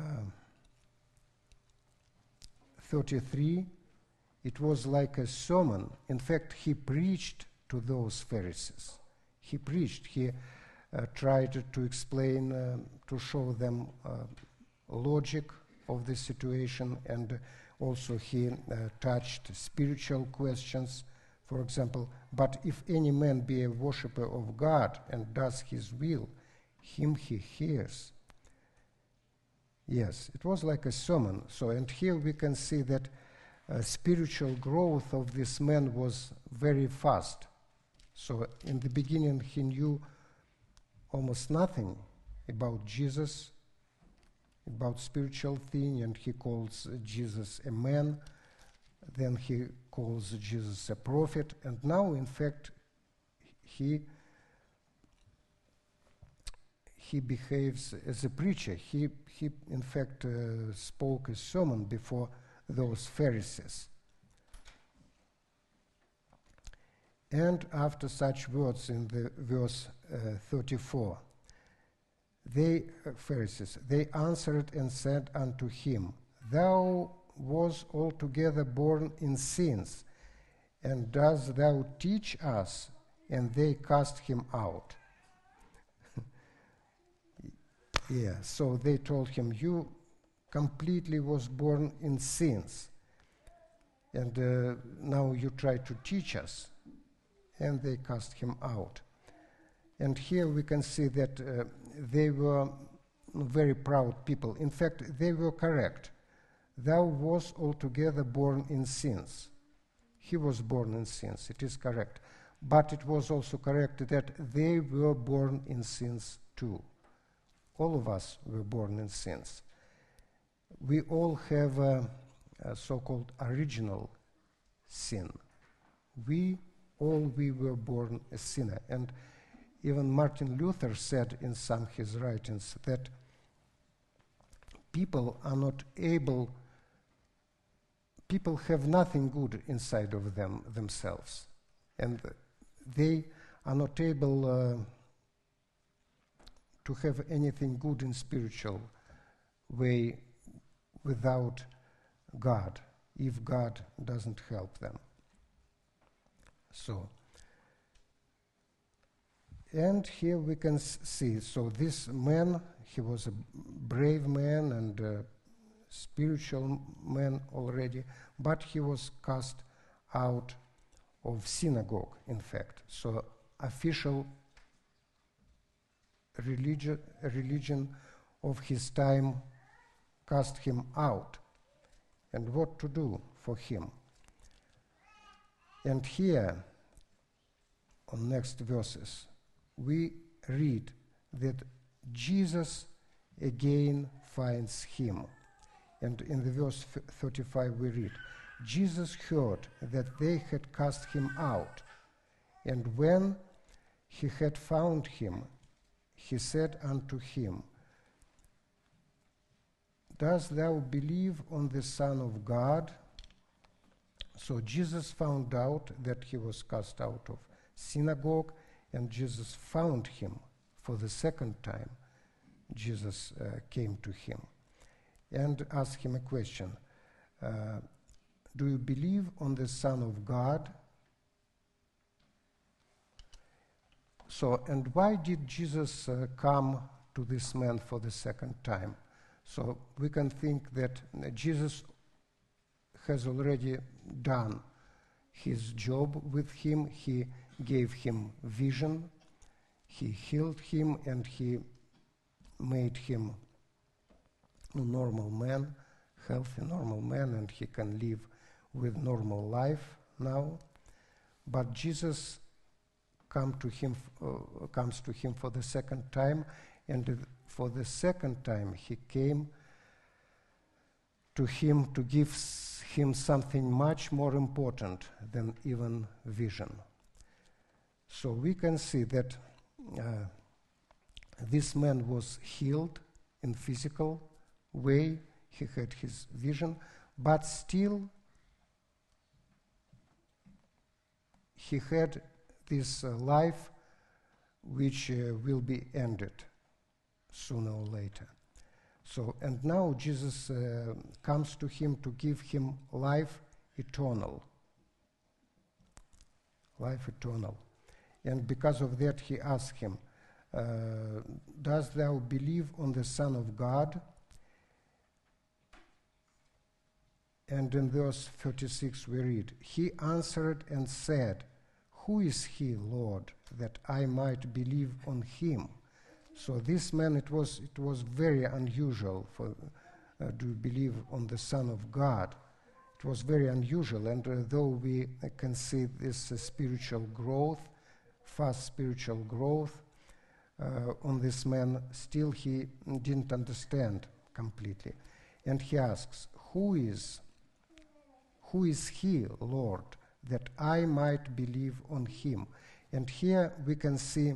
Speaker 4: thirty-three, it was like a sermon. In fact, he preached to those Pharisees. He preached. He uh, tried to explain, uh, to show them uh, logic of the situation, and also he uh, touched spiritual questions. For example, but if any man be a worshipper of God and does his will, him he hears. Yes, it was like a sermon. So, and here we can see that uh, spiritual growth of this man was very fast. So in the beginning he knew almost nothing about Jesus, about spiritual thing, and he calls Jesus a man. Then he calls Jesus a prophet, and now in fact he he behaves as a preacher. He he in fact uh, spoke a sermon before those Pharisees. And after such words in the verse uh, thirty-four, they, uh, Pharisees, they answered and said unto him, Thou was altogether born in sins, and dost thou teach us? And they cast him out. Yeah, so they told him, you completely was born in sins, and uh, now you try to teach us. And they cast him out. And here we can see that uh, they were very proud people. In fact, they were correct. Thou was altogether born in sins. He was born in sins, it is correct. But it was also correct that they were born in sins too. All of us were born in sins. We all have a, a so-called original sin. We all we were born a sinner. And even Martin Luther said in some of his writings that people are not able, people have nothing good inside of them themselves. And they are not able uh, to have anything good in spiritual way without God, if God doesn't help them. So, and here we can s- see, so this man, he was a brave man and a spiritual man already, but he was cast out of synagogue, in fact. So official religion, religion of his time cast him out. And what to do for him? And here, on next verses, we read that Jesus again finds him. And in the verse thirty-five we read, Jesus heard that they had cast him out, and when he had found him, he said unto him, Dost thou believe on the Son of God? So Jesus found out that he was cast out of synagogue, and Jesus found him for the second time. Jesus uh, came to him and asked him a question. Uh, do you believe on the Son of God? So, and why did Jesus uh, come to this man for the second time? So we can think that uh, Jesus has already done his job with him. He gave him vision, he healed him, and he made him a normal man, healthy normal man, and he can live with normal life now. But Jesus come to him, uh, comes to him for the second time, and uh, for the second time he came to him to give him something much more important than even vision. So we can see that uh, this man was healed in physical way, he had his vision, but still he had this uh, life which uh, will be ended sooner or later. So, and now Jesus uh, comes to him to give him life eternal. Life eternal. And because of that he asked him, uh, dost thou believe on the Son of God? And in verse thirty-six we read, he answered and said, who is he, Lord, that I might believe on him? So this man, it was it was very unusual for uh, to believe on the Son of God. It was very unusual, and uh, though we uh, can see this uh, spiritual growth, fast spiritual growth uh, on this man, still he didn't understand completely. And he asks, who is, who is he, Lord, that I might believe on him? And here we can see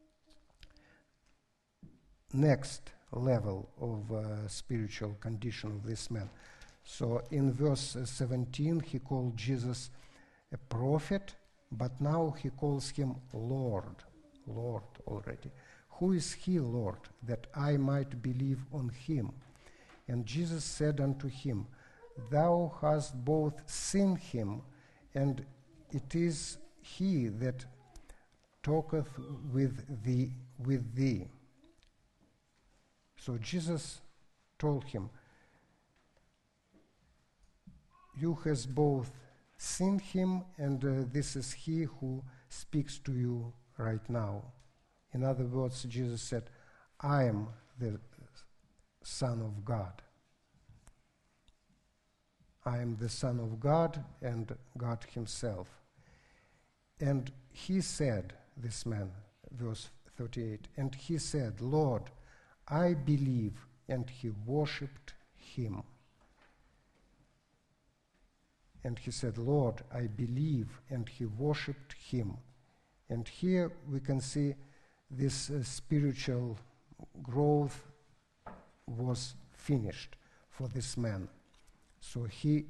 Speaker 4: next level of uh, spiritual condition of this man. So in verse uh, seventeen, he called Jesus a prophet, but now he calls him Lord, Lord already. Who is he, Lord, that I might believe on him? And Jesus said unto him, Thou hast both seen him, and it is he that talketh with thee, with thee. So Jesus told him, you has both seen him, and uh, this is he who speaks to you right now. In other words, Jesus said, I am the Son of God. I am the Son of God and God himself. And he said, this man, verse thirty-eight, and he said, Lord, I believe, and he worshipped him. And he said, Lord, I believe, and he worshipped him. And here we can see this uh, spiritual growth was finished for this man. So he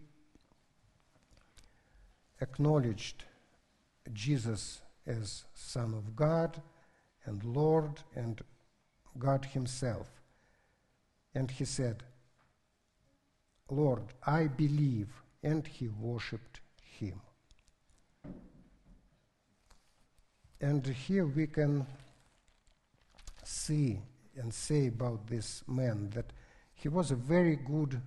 Speaker 4: acknowledged Jesus as Son of God and Lord and God himself. And he said, Lord, I believe, and he worshipped him. And here we can see and say about this man that he was a very good,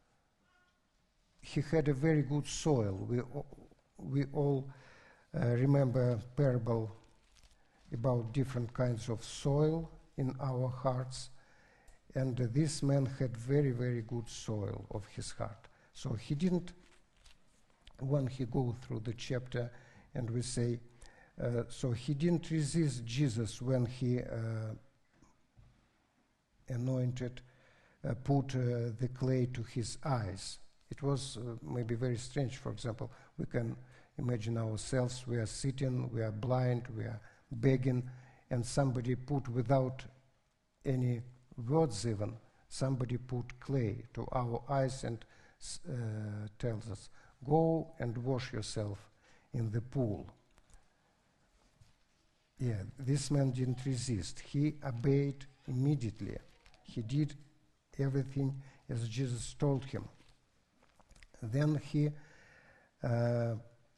Speaker 4: he had a very good soil. We, we all uh, remember a parable about different kinds of soil in our hearts. And uh, this man had very, very good soil of his heart. So he didn't, when he go through the chapter and we say, uh, so he didn't resist Jesus when he uh, anointed, uh, put uh, the clay to his eyes. It was uh, maybe very strange. For example, we can imagine ourselves, we are sitting, we are blind, we are begging, and somebody put, without any words even, somebody put clay to our eyes and uh, tells us, go and wash yourself in the pool. Yeah, this man didn't resist. He obeyed immediately. He did everything as Jesus told him. Then he uh,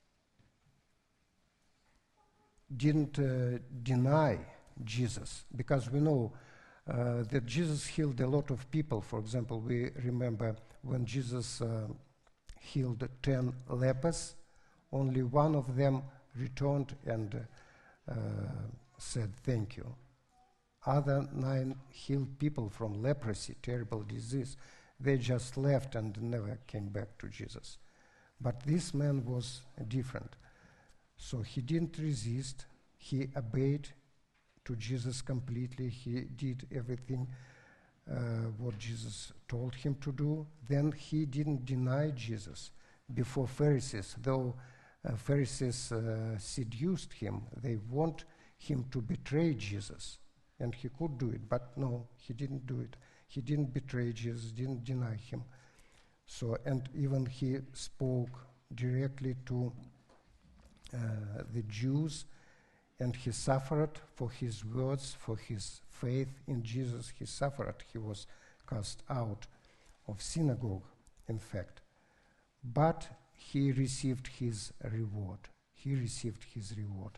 Speaker 4: didn't uh, deny Jesus, because we know uh, that Jesus healed a lot of people. For example, we remember when Jesus uh, healed ten lepers, only one of them returned and uh, said thank you. Other nine healed people from leprosy, terrible disease. They just left and never came back to Jesus. But this man was different. So he didn't resist. He obeyed to Jesus completely. He did everything uh, what Jesus told him to do. Then he didn't deny Jesus before Pharisees, though uh, Pharisees uh, seduced him. They want him to betray Jesus, and he could do it, but no, he didn't do it. He didn't betray Jesus, didn't deny him. So, and even he spoke directly to uh, the Jews, and he suffered for his words, for his faith in Jesus. He suffered. He was cast out of synagogue, in fact. But he received his reward. He received his reward.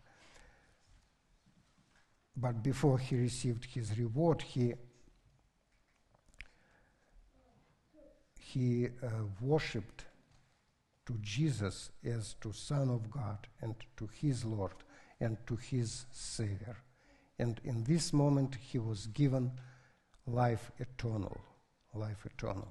Speaker 4: But before he received his reward, he he uh, worshipped to Jesus as to Son of God and to his Lord and to his Savior. And in this moment, he was given life eternal. Life eternal.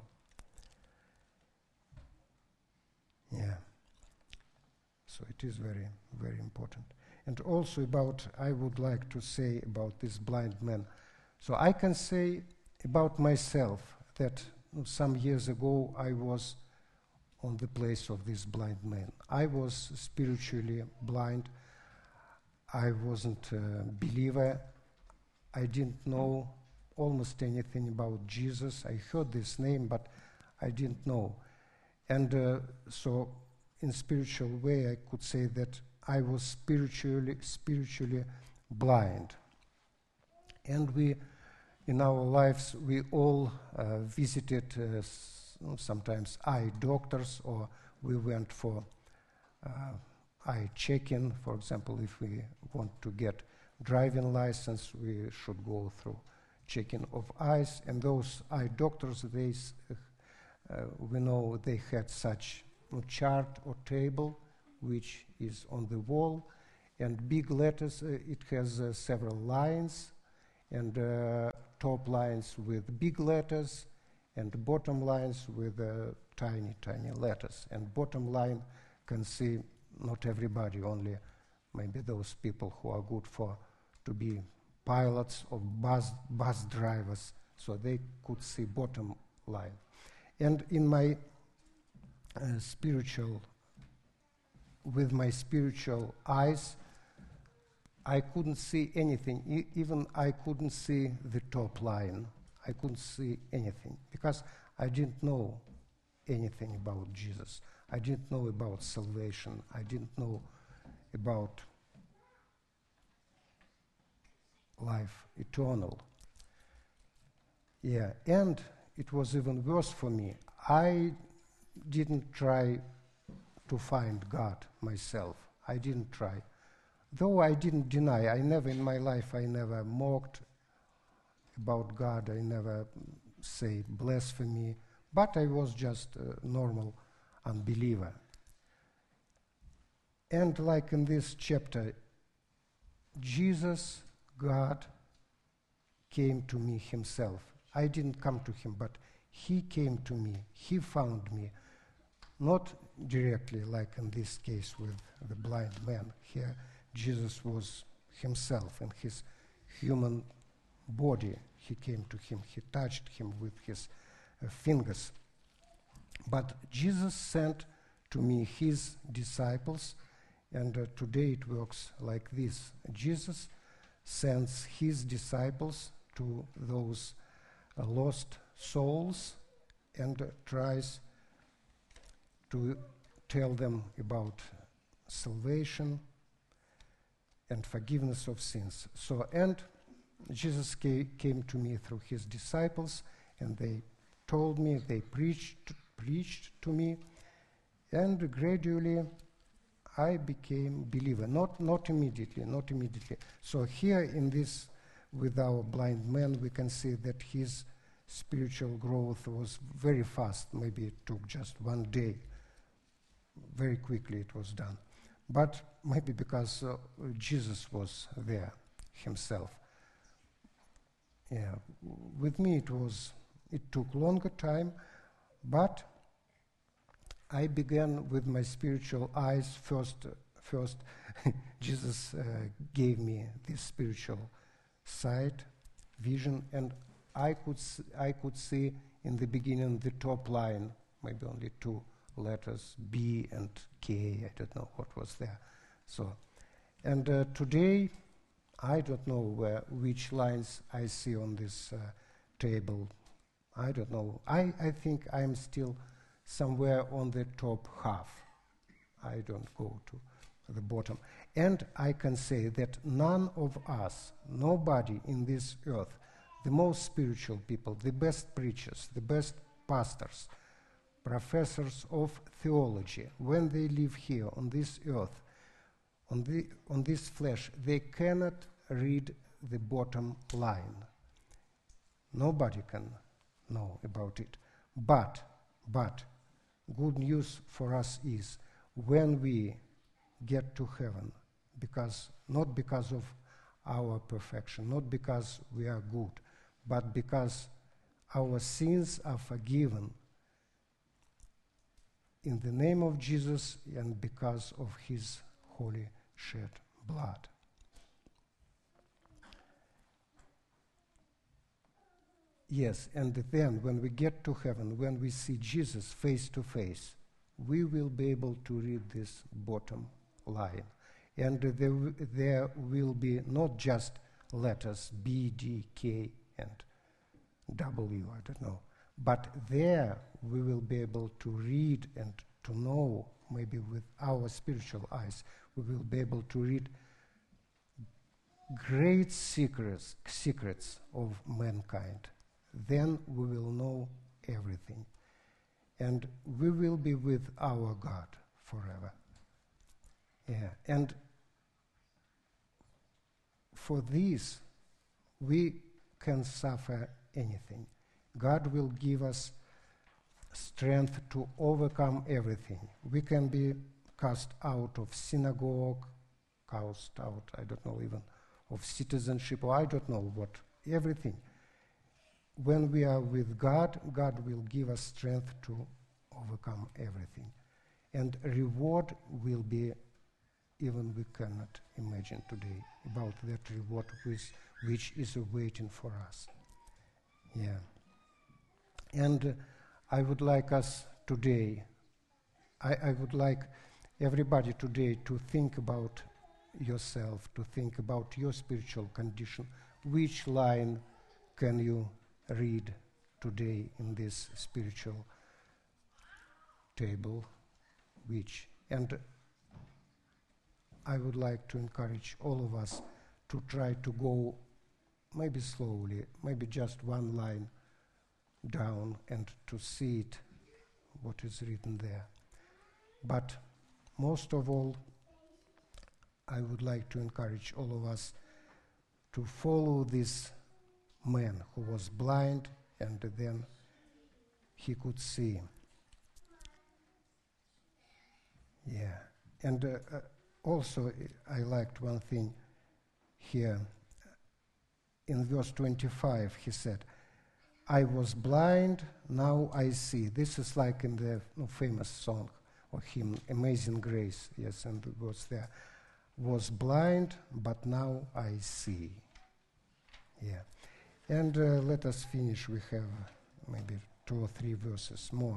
Speaker 4: Yeah. So it is very, very important. And also about, I would like to say about this blind man. So I can say about myself that some years ago I was on the place of this blind man. I was spiritually blind. I wasn't a believer. I didn't know almost anything about Jesus. I heard this name, but I didn't know. And uh, so in spiritual way, I could say that I was spiritually, spiritually blind. And we, in our lives, we all uh, visited uh, s- sometimes eye doctors, or we went for uh, eye checking. For example, if we want to get driving license, we should go through checking of eyes. And those eye doctors, they, s- uh, we know they had such a chart or table which is on the wall, and big letters, uh, it has uh, several lines, and uh, top lines with big letters, and bottom lines with uh, tiny, tiny letters. And bottom line can see not everybody, only maybe those people who are good for to be pilots or bus, bus drivers, so they could see bottom line. And in my uh, spiritual with my spiritual eyes, I couldn't see anything. E- even I couldn't see the top line. I couldn't see anything because I didn't know anything about Jesus. I didn't know about salvation. I didn't know about life eternal. Yeah, and it was even worse for me. I didn't try to find God myself. I didn't try. Though I didn't deny, I never in my life, I never mocked about God, I never say blasphemy, but I was just a normal unbeliever. And like in this chapter, Jesus, God, came to me himself. I didn't come to him, but he came to me. He found me. Not directly, like in this case with the blind man. Here, Jesus was himself in his human body. He came to him. He touched him with his uh, fingers. But Jesus sent to me his disciples, and uh, today it works like this. Jesus sends his disciples to those uh, lost souls and uh, tries to tell them about salvation and forgiveness of sins. So, and Jesus ca- came to me through his disciples, and they told me, they preached, preached to me, and gradually I became believer. Not, not immediately, not immediately. So here in this, with our blind man, we can see that his spiritual growth was very fast. Maybe it took just one day. Very quickly it was done. But maybe because uh, Jesus was there himself. Yeah, with me it was, it took longer time, but I began with my spiritual eyes. First, uh, first Jesus uh, gave me this spiritual sight, vision, and I could s- I could see in the beginning the top line, maybe only two letters, B and K. I don't know what was there. So, and uh, today, I don't know where which lines I see on this uh, table. I don't know. I, I think I'm still somewhere on the top half. I don't go to the bottom. And I can say that none of us, nobody in this earth, the most spiritual people, the best preachers, the best pastors, professors of theology, when they live here on this earth, on, the, on this flesh, they cannot read the bottom line. Nobody can know about it. But, but, good news for us is when we get to heaven, because not because of our perfection, not because we are good, but because our sins are forgiven in the name of Jesus and because of his holy shed blood. Yes, and then when we get to heaven, when we see Jesus face to face, we will be able to read this bottom line. And there, w- there will be not just letters B, D, K, and W, I don't know, but there we will be able to read and to know, maybe with our spiritual eyes, we will be able to read great secrets, secrets of mankind. Then we will know everything. And we will be with our God forever. Yeah. And for this, we can suffer anything. God will give us strength to overcome everything. We can be cast out of synagogue, cast out, I don't know, even of citizenship, or I don't know what, everything. When we are with God, God will give us strength to overcome everything. And reward will be even we cannot imagine today about that reward which, which is waiting for us. Yeah. And uh, I would like us today, I, I would like everybody today to think about yourself, to think about your spiritual condition. Which line can you read today in this spiritual table? Which? And I would like to encourage all of us to try to go maybe slowly, maybe just one line down and to see it, what is written there. But most of all, I would like to encourage all of us to follow this man who was blind and then he could see. Yeah. And uh, uh, also I liked one thing here. In verse twenty-five he said, I was blind, now I see. This is like in the no, famous song or hymn, Amazing Grace. Yes, and it was there. Was blind, but now I see. Yeah. And uh, let us finish. We have maybe two or three verses more.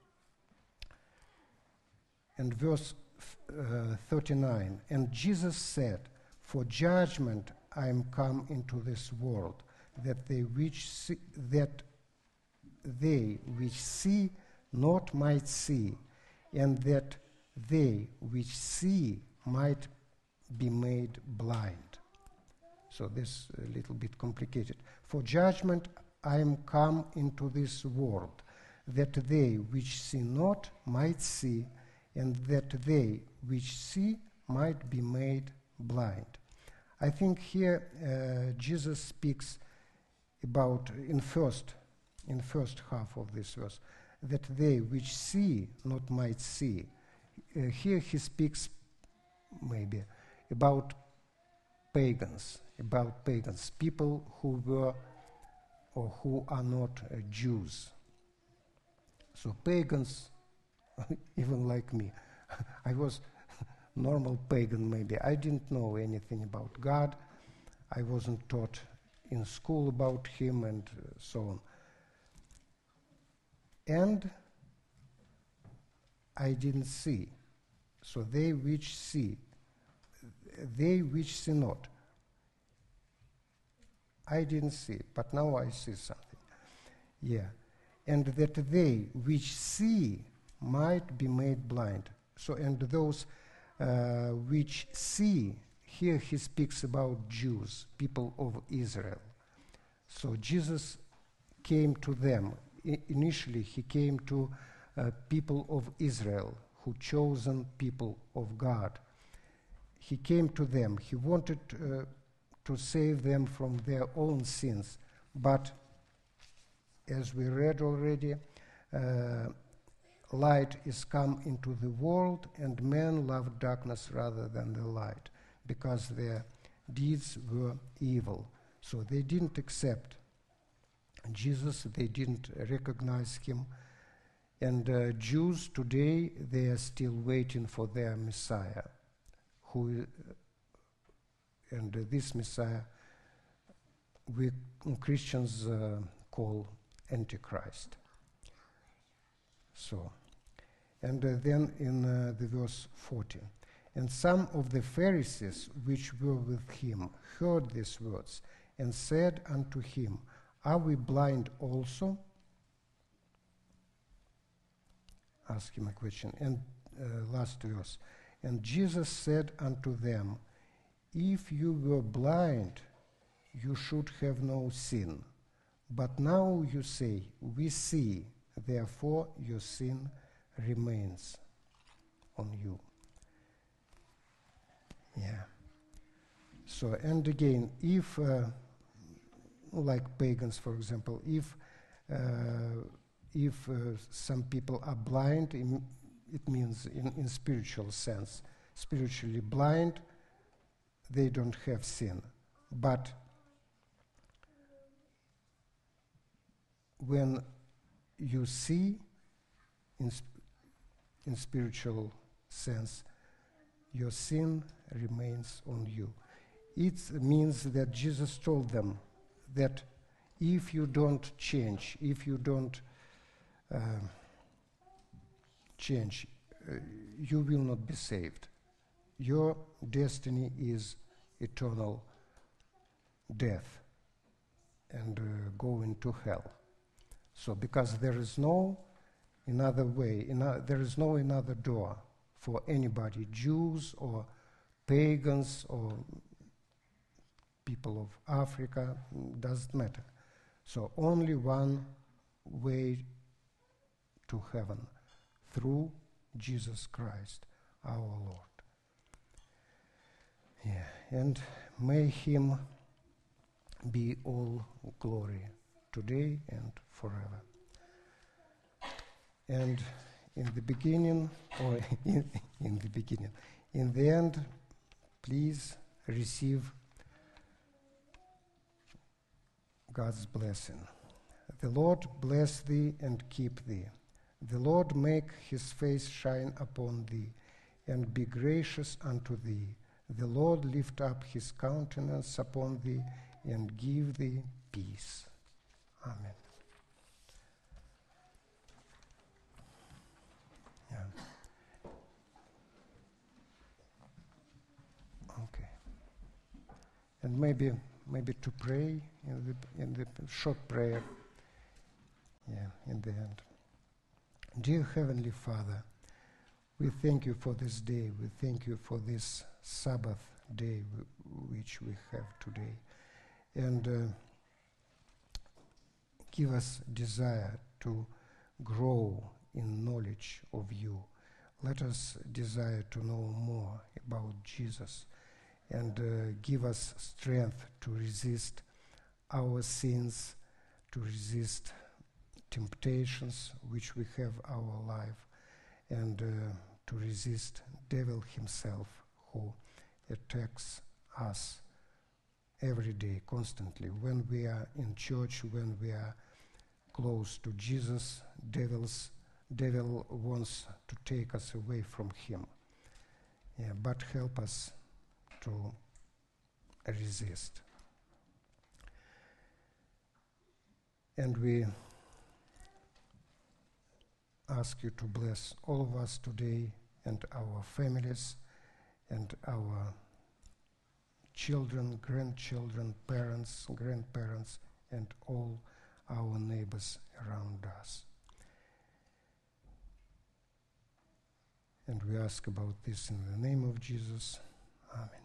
Speaker 4: And verse uh, thirty-nine, and Jesus said, for judgment I am come into this world, that they which see, that they which see not might see, and that they which see might be made blind. So this is a little bit complicated. For judgment I am come into this world, that they which see not might see, and that they which see might be made blind. I think here uh, Jesus speaks about in first in first half of this verse, that they which see not might see. Uh, here he speaks maybe about pagans, about pagans, people who were or who are not uh, Jews. So pagans, even like me, I was normal pagan maybe. I didn't know anything about God. I wasn't taught in school about him and uh, so on. And I didn't see. So they which see, they which see not. I didn't see, but now I see something. Yeah. And that they which see might be made blind. So, and those uh, which see, here he speaks about Jews, people of Israel. So Jesus came to them. I- initially, he came to uh, people of Israel, who chosen people of God. He came to them. He wanted uh, to save them from their own sins. But, as we read already, uh, light is come into the world, and men love darkness rather than the light, because their deeds were evil. So they didn't accept Jesus, they didn't recognize him. And uh, Jews today, they are still waiting for their Messiah, who, uh, and uh, this Messiah we Christians uh, call Antichrist. So, and uh, then in uh, the verse forty, and some of the Pharisees which were with him heard these words, and said unto him, Are we blind also? Ask him a question. And uh, last verse. And Jesus said unto them, If you were blind, you should have no sin. But now you say, We see, therefore your sin remains on you. Yeah. So, and again, if, uh, like pagans, for example, if uh, if uh, some people are blind, in, it means in, in spiritual sense, spiritually blind, they don't have sin. But when you see in, sp- in spiritual sense, your sin remains on you. It means that Jesus told them that if you don't change, if you don't uh, change, uh, you will not be saved. Your destiny is eternal death and uh, go into hell. So because there is no another way, ino- there is no another door for anybody, Jews or pagans or people of Africa, doesn't matter. So only one way to heaven, through Jesus Christ, our Lord. Yeah, and may him be all glory today and forever. And in the beginning, or in, in the beginning, in the end, please receive God's blessing. The Lord bless thee and keep thee. The Lord make his face shine upon thee and be gracious unto thee. The Lord lift up his countenance upon thee and give thee peace. Amen. Yeah. Okay. And maybe maybe to pray in the in the short prayer. Yeah, in the end. Dear Heavenly Father, we thank you for this day. We thank you for this Sabbath day w- which we have today. And uh, give us desire to grow in knowledge of you. Let us desire to know more about Jesus and uh, give us strength to resist our sins, to resist temptations which we have our life, and uh, to resist devil himself who attacks us every day, constantly. When we are in church, when we are close to Jesus, devil's, devil wants to take us away from him. Yeah, but help us to resist. And we ask you to bless all of us today and our families and our children, grandchildren, parents, grandparents, and all our neighbors around us. And we ask about this in the name of Jesus. Amen.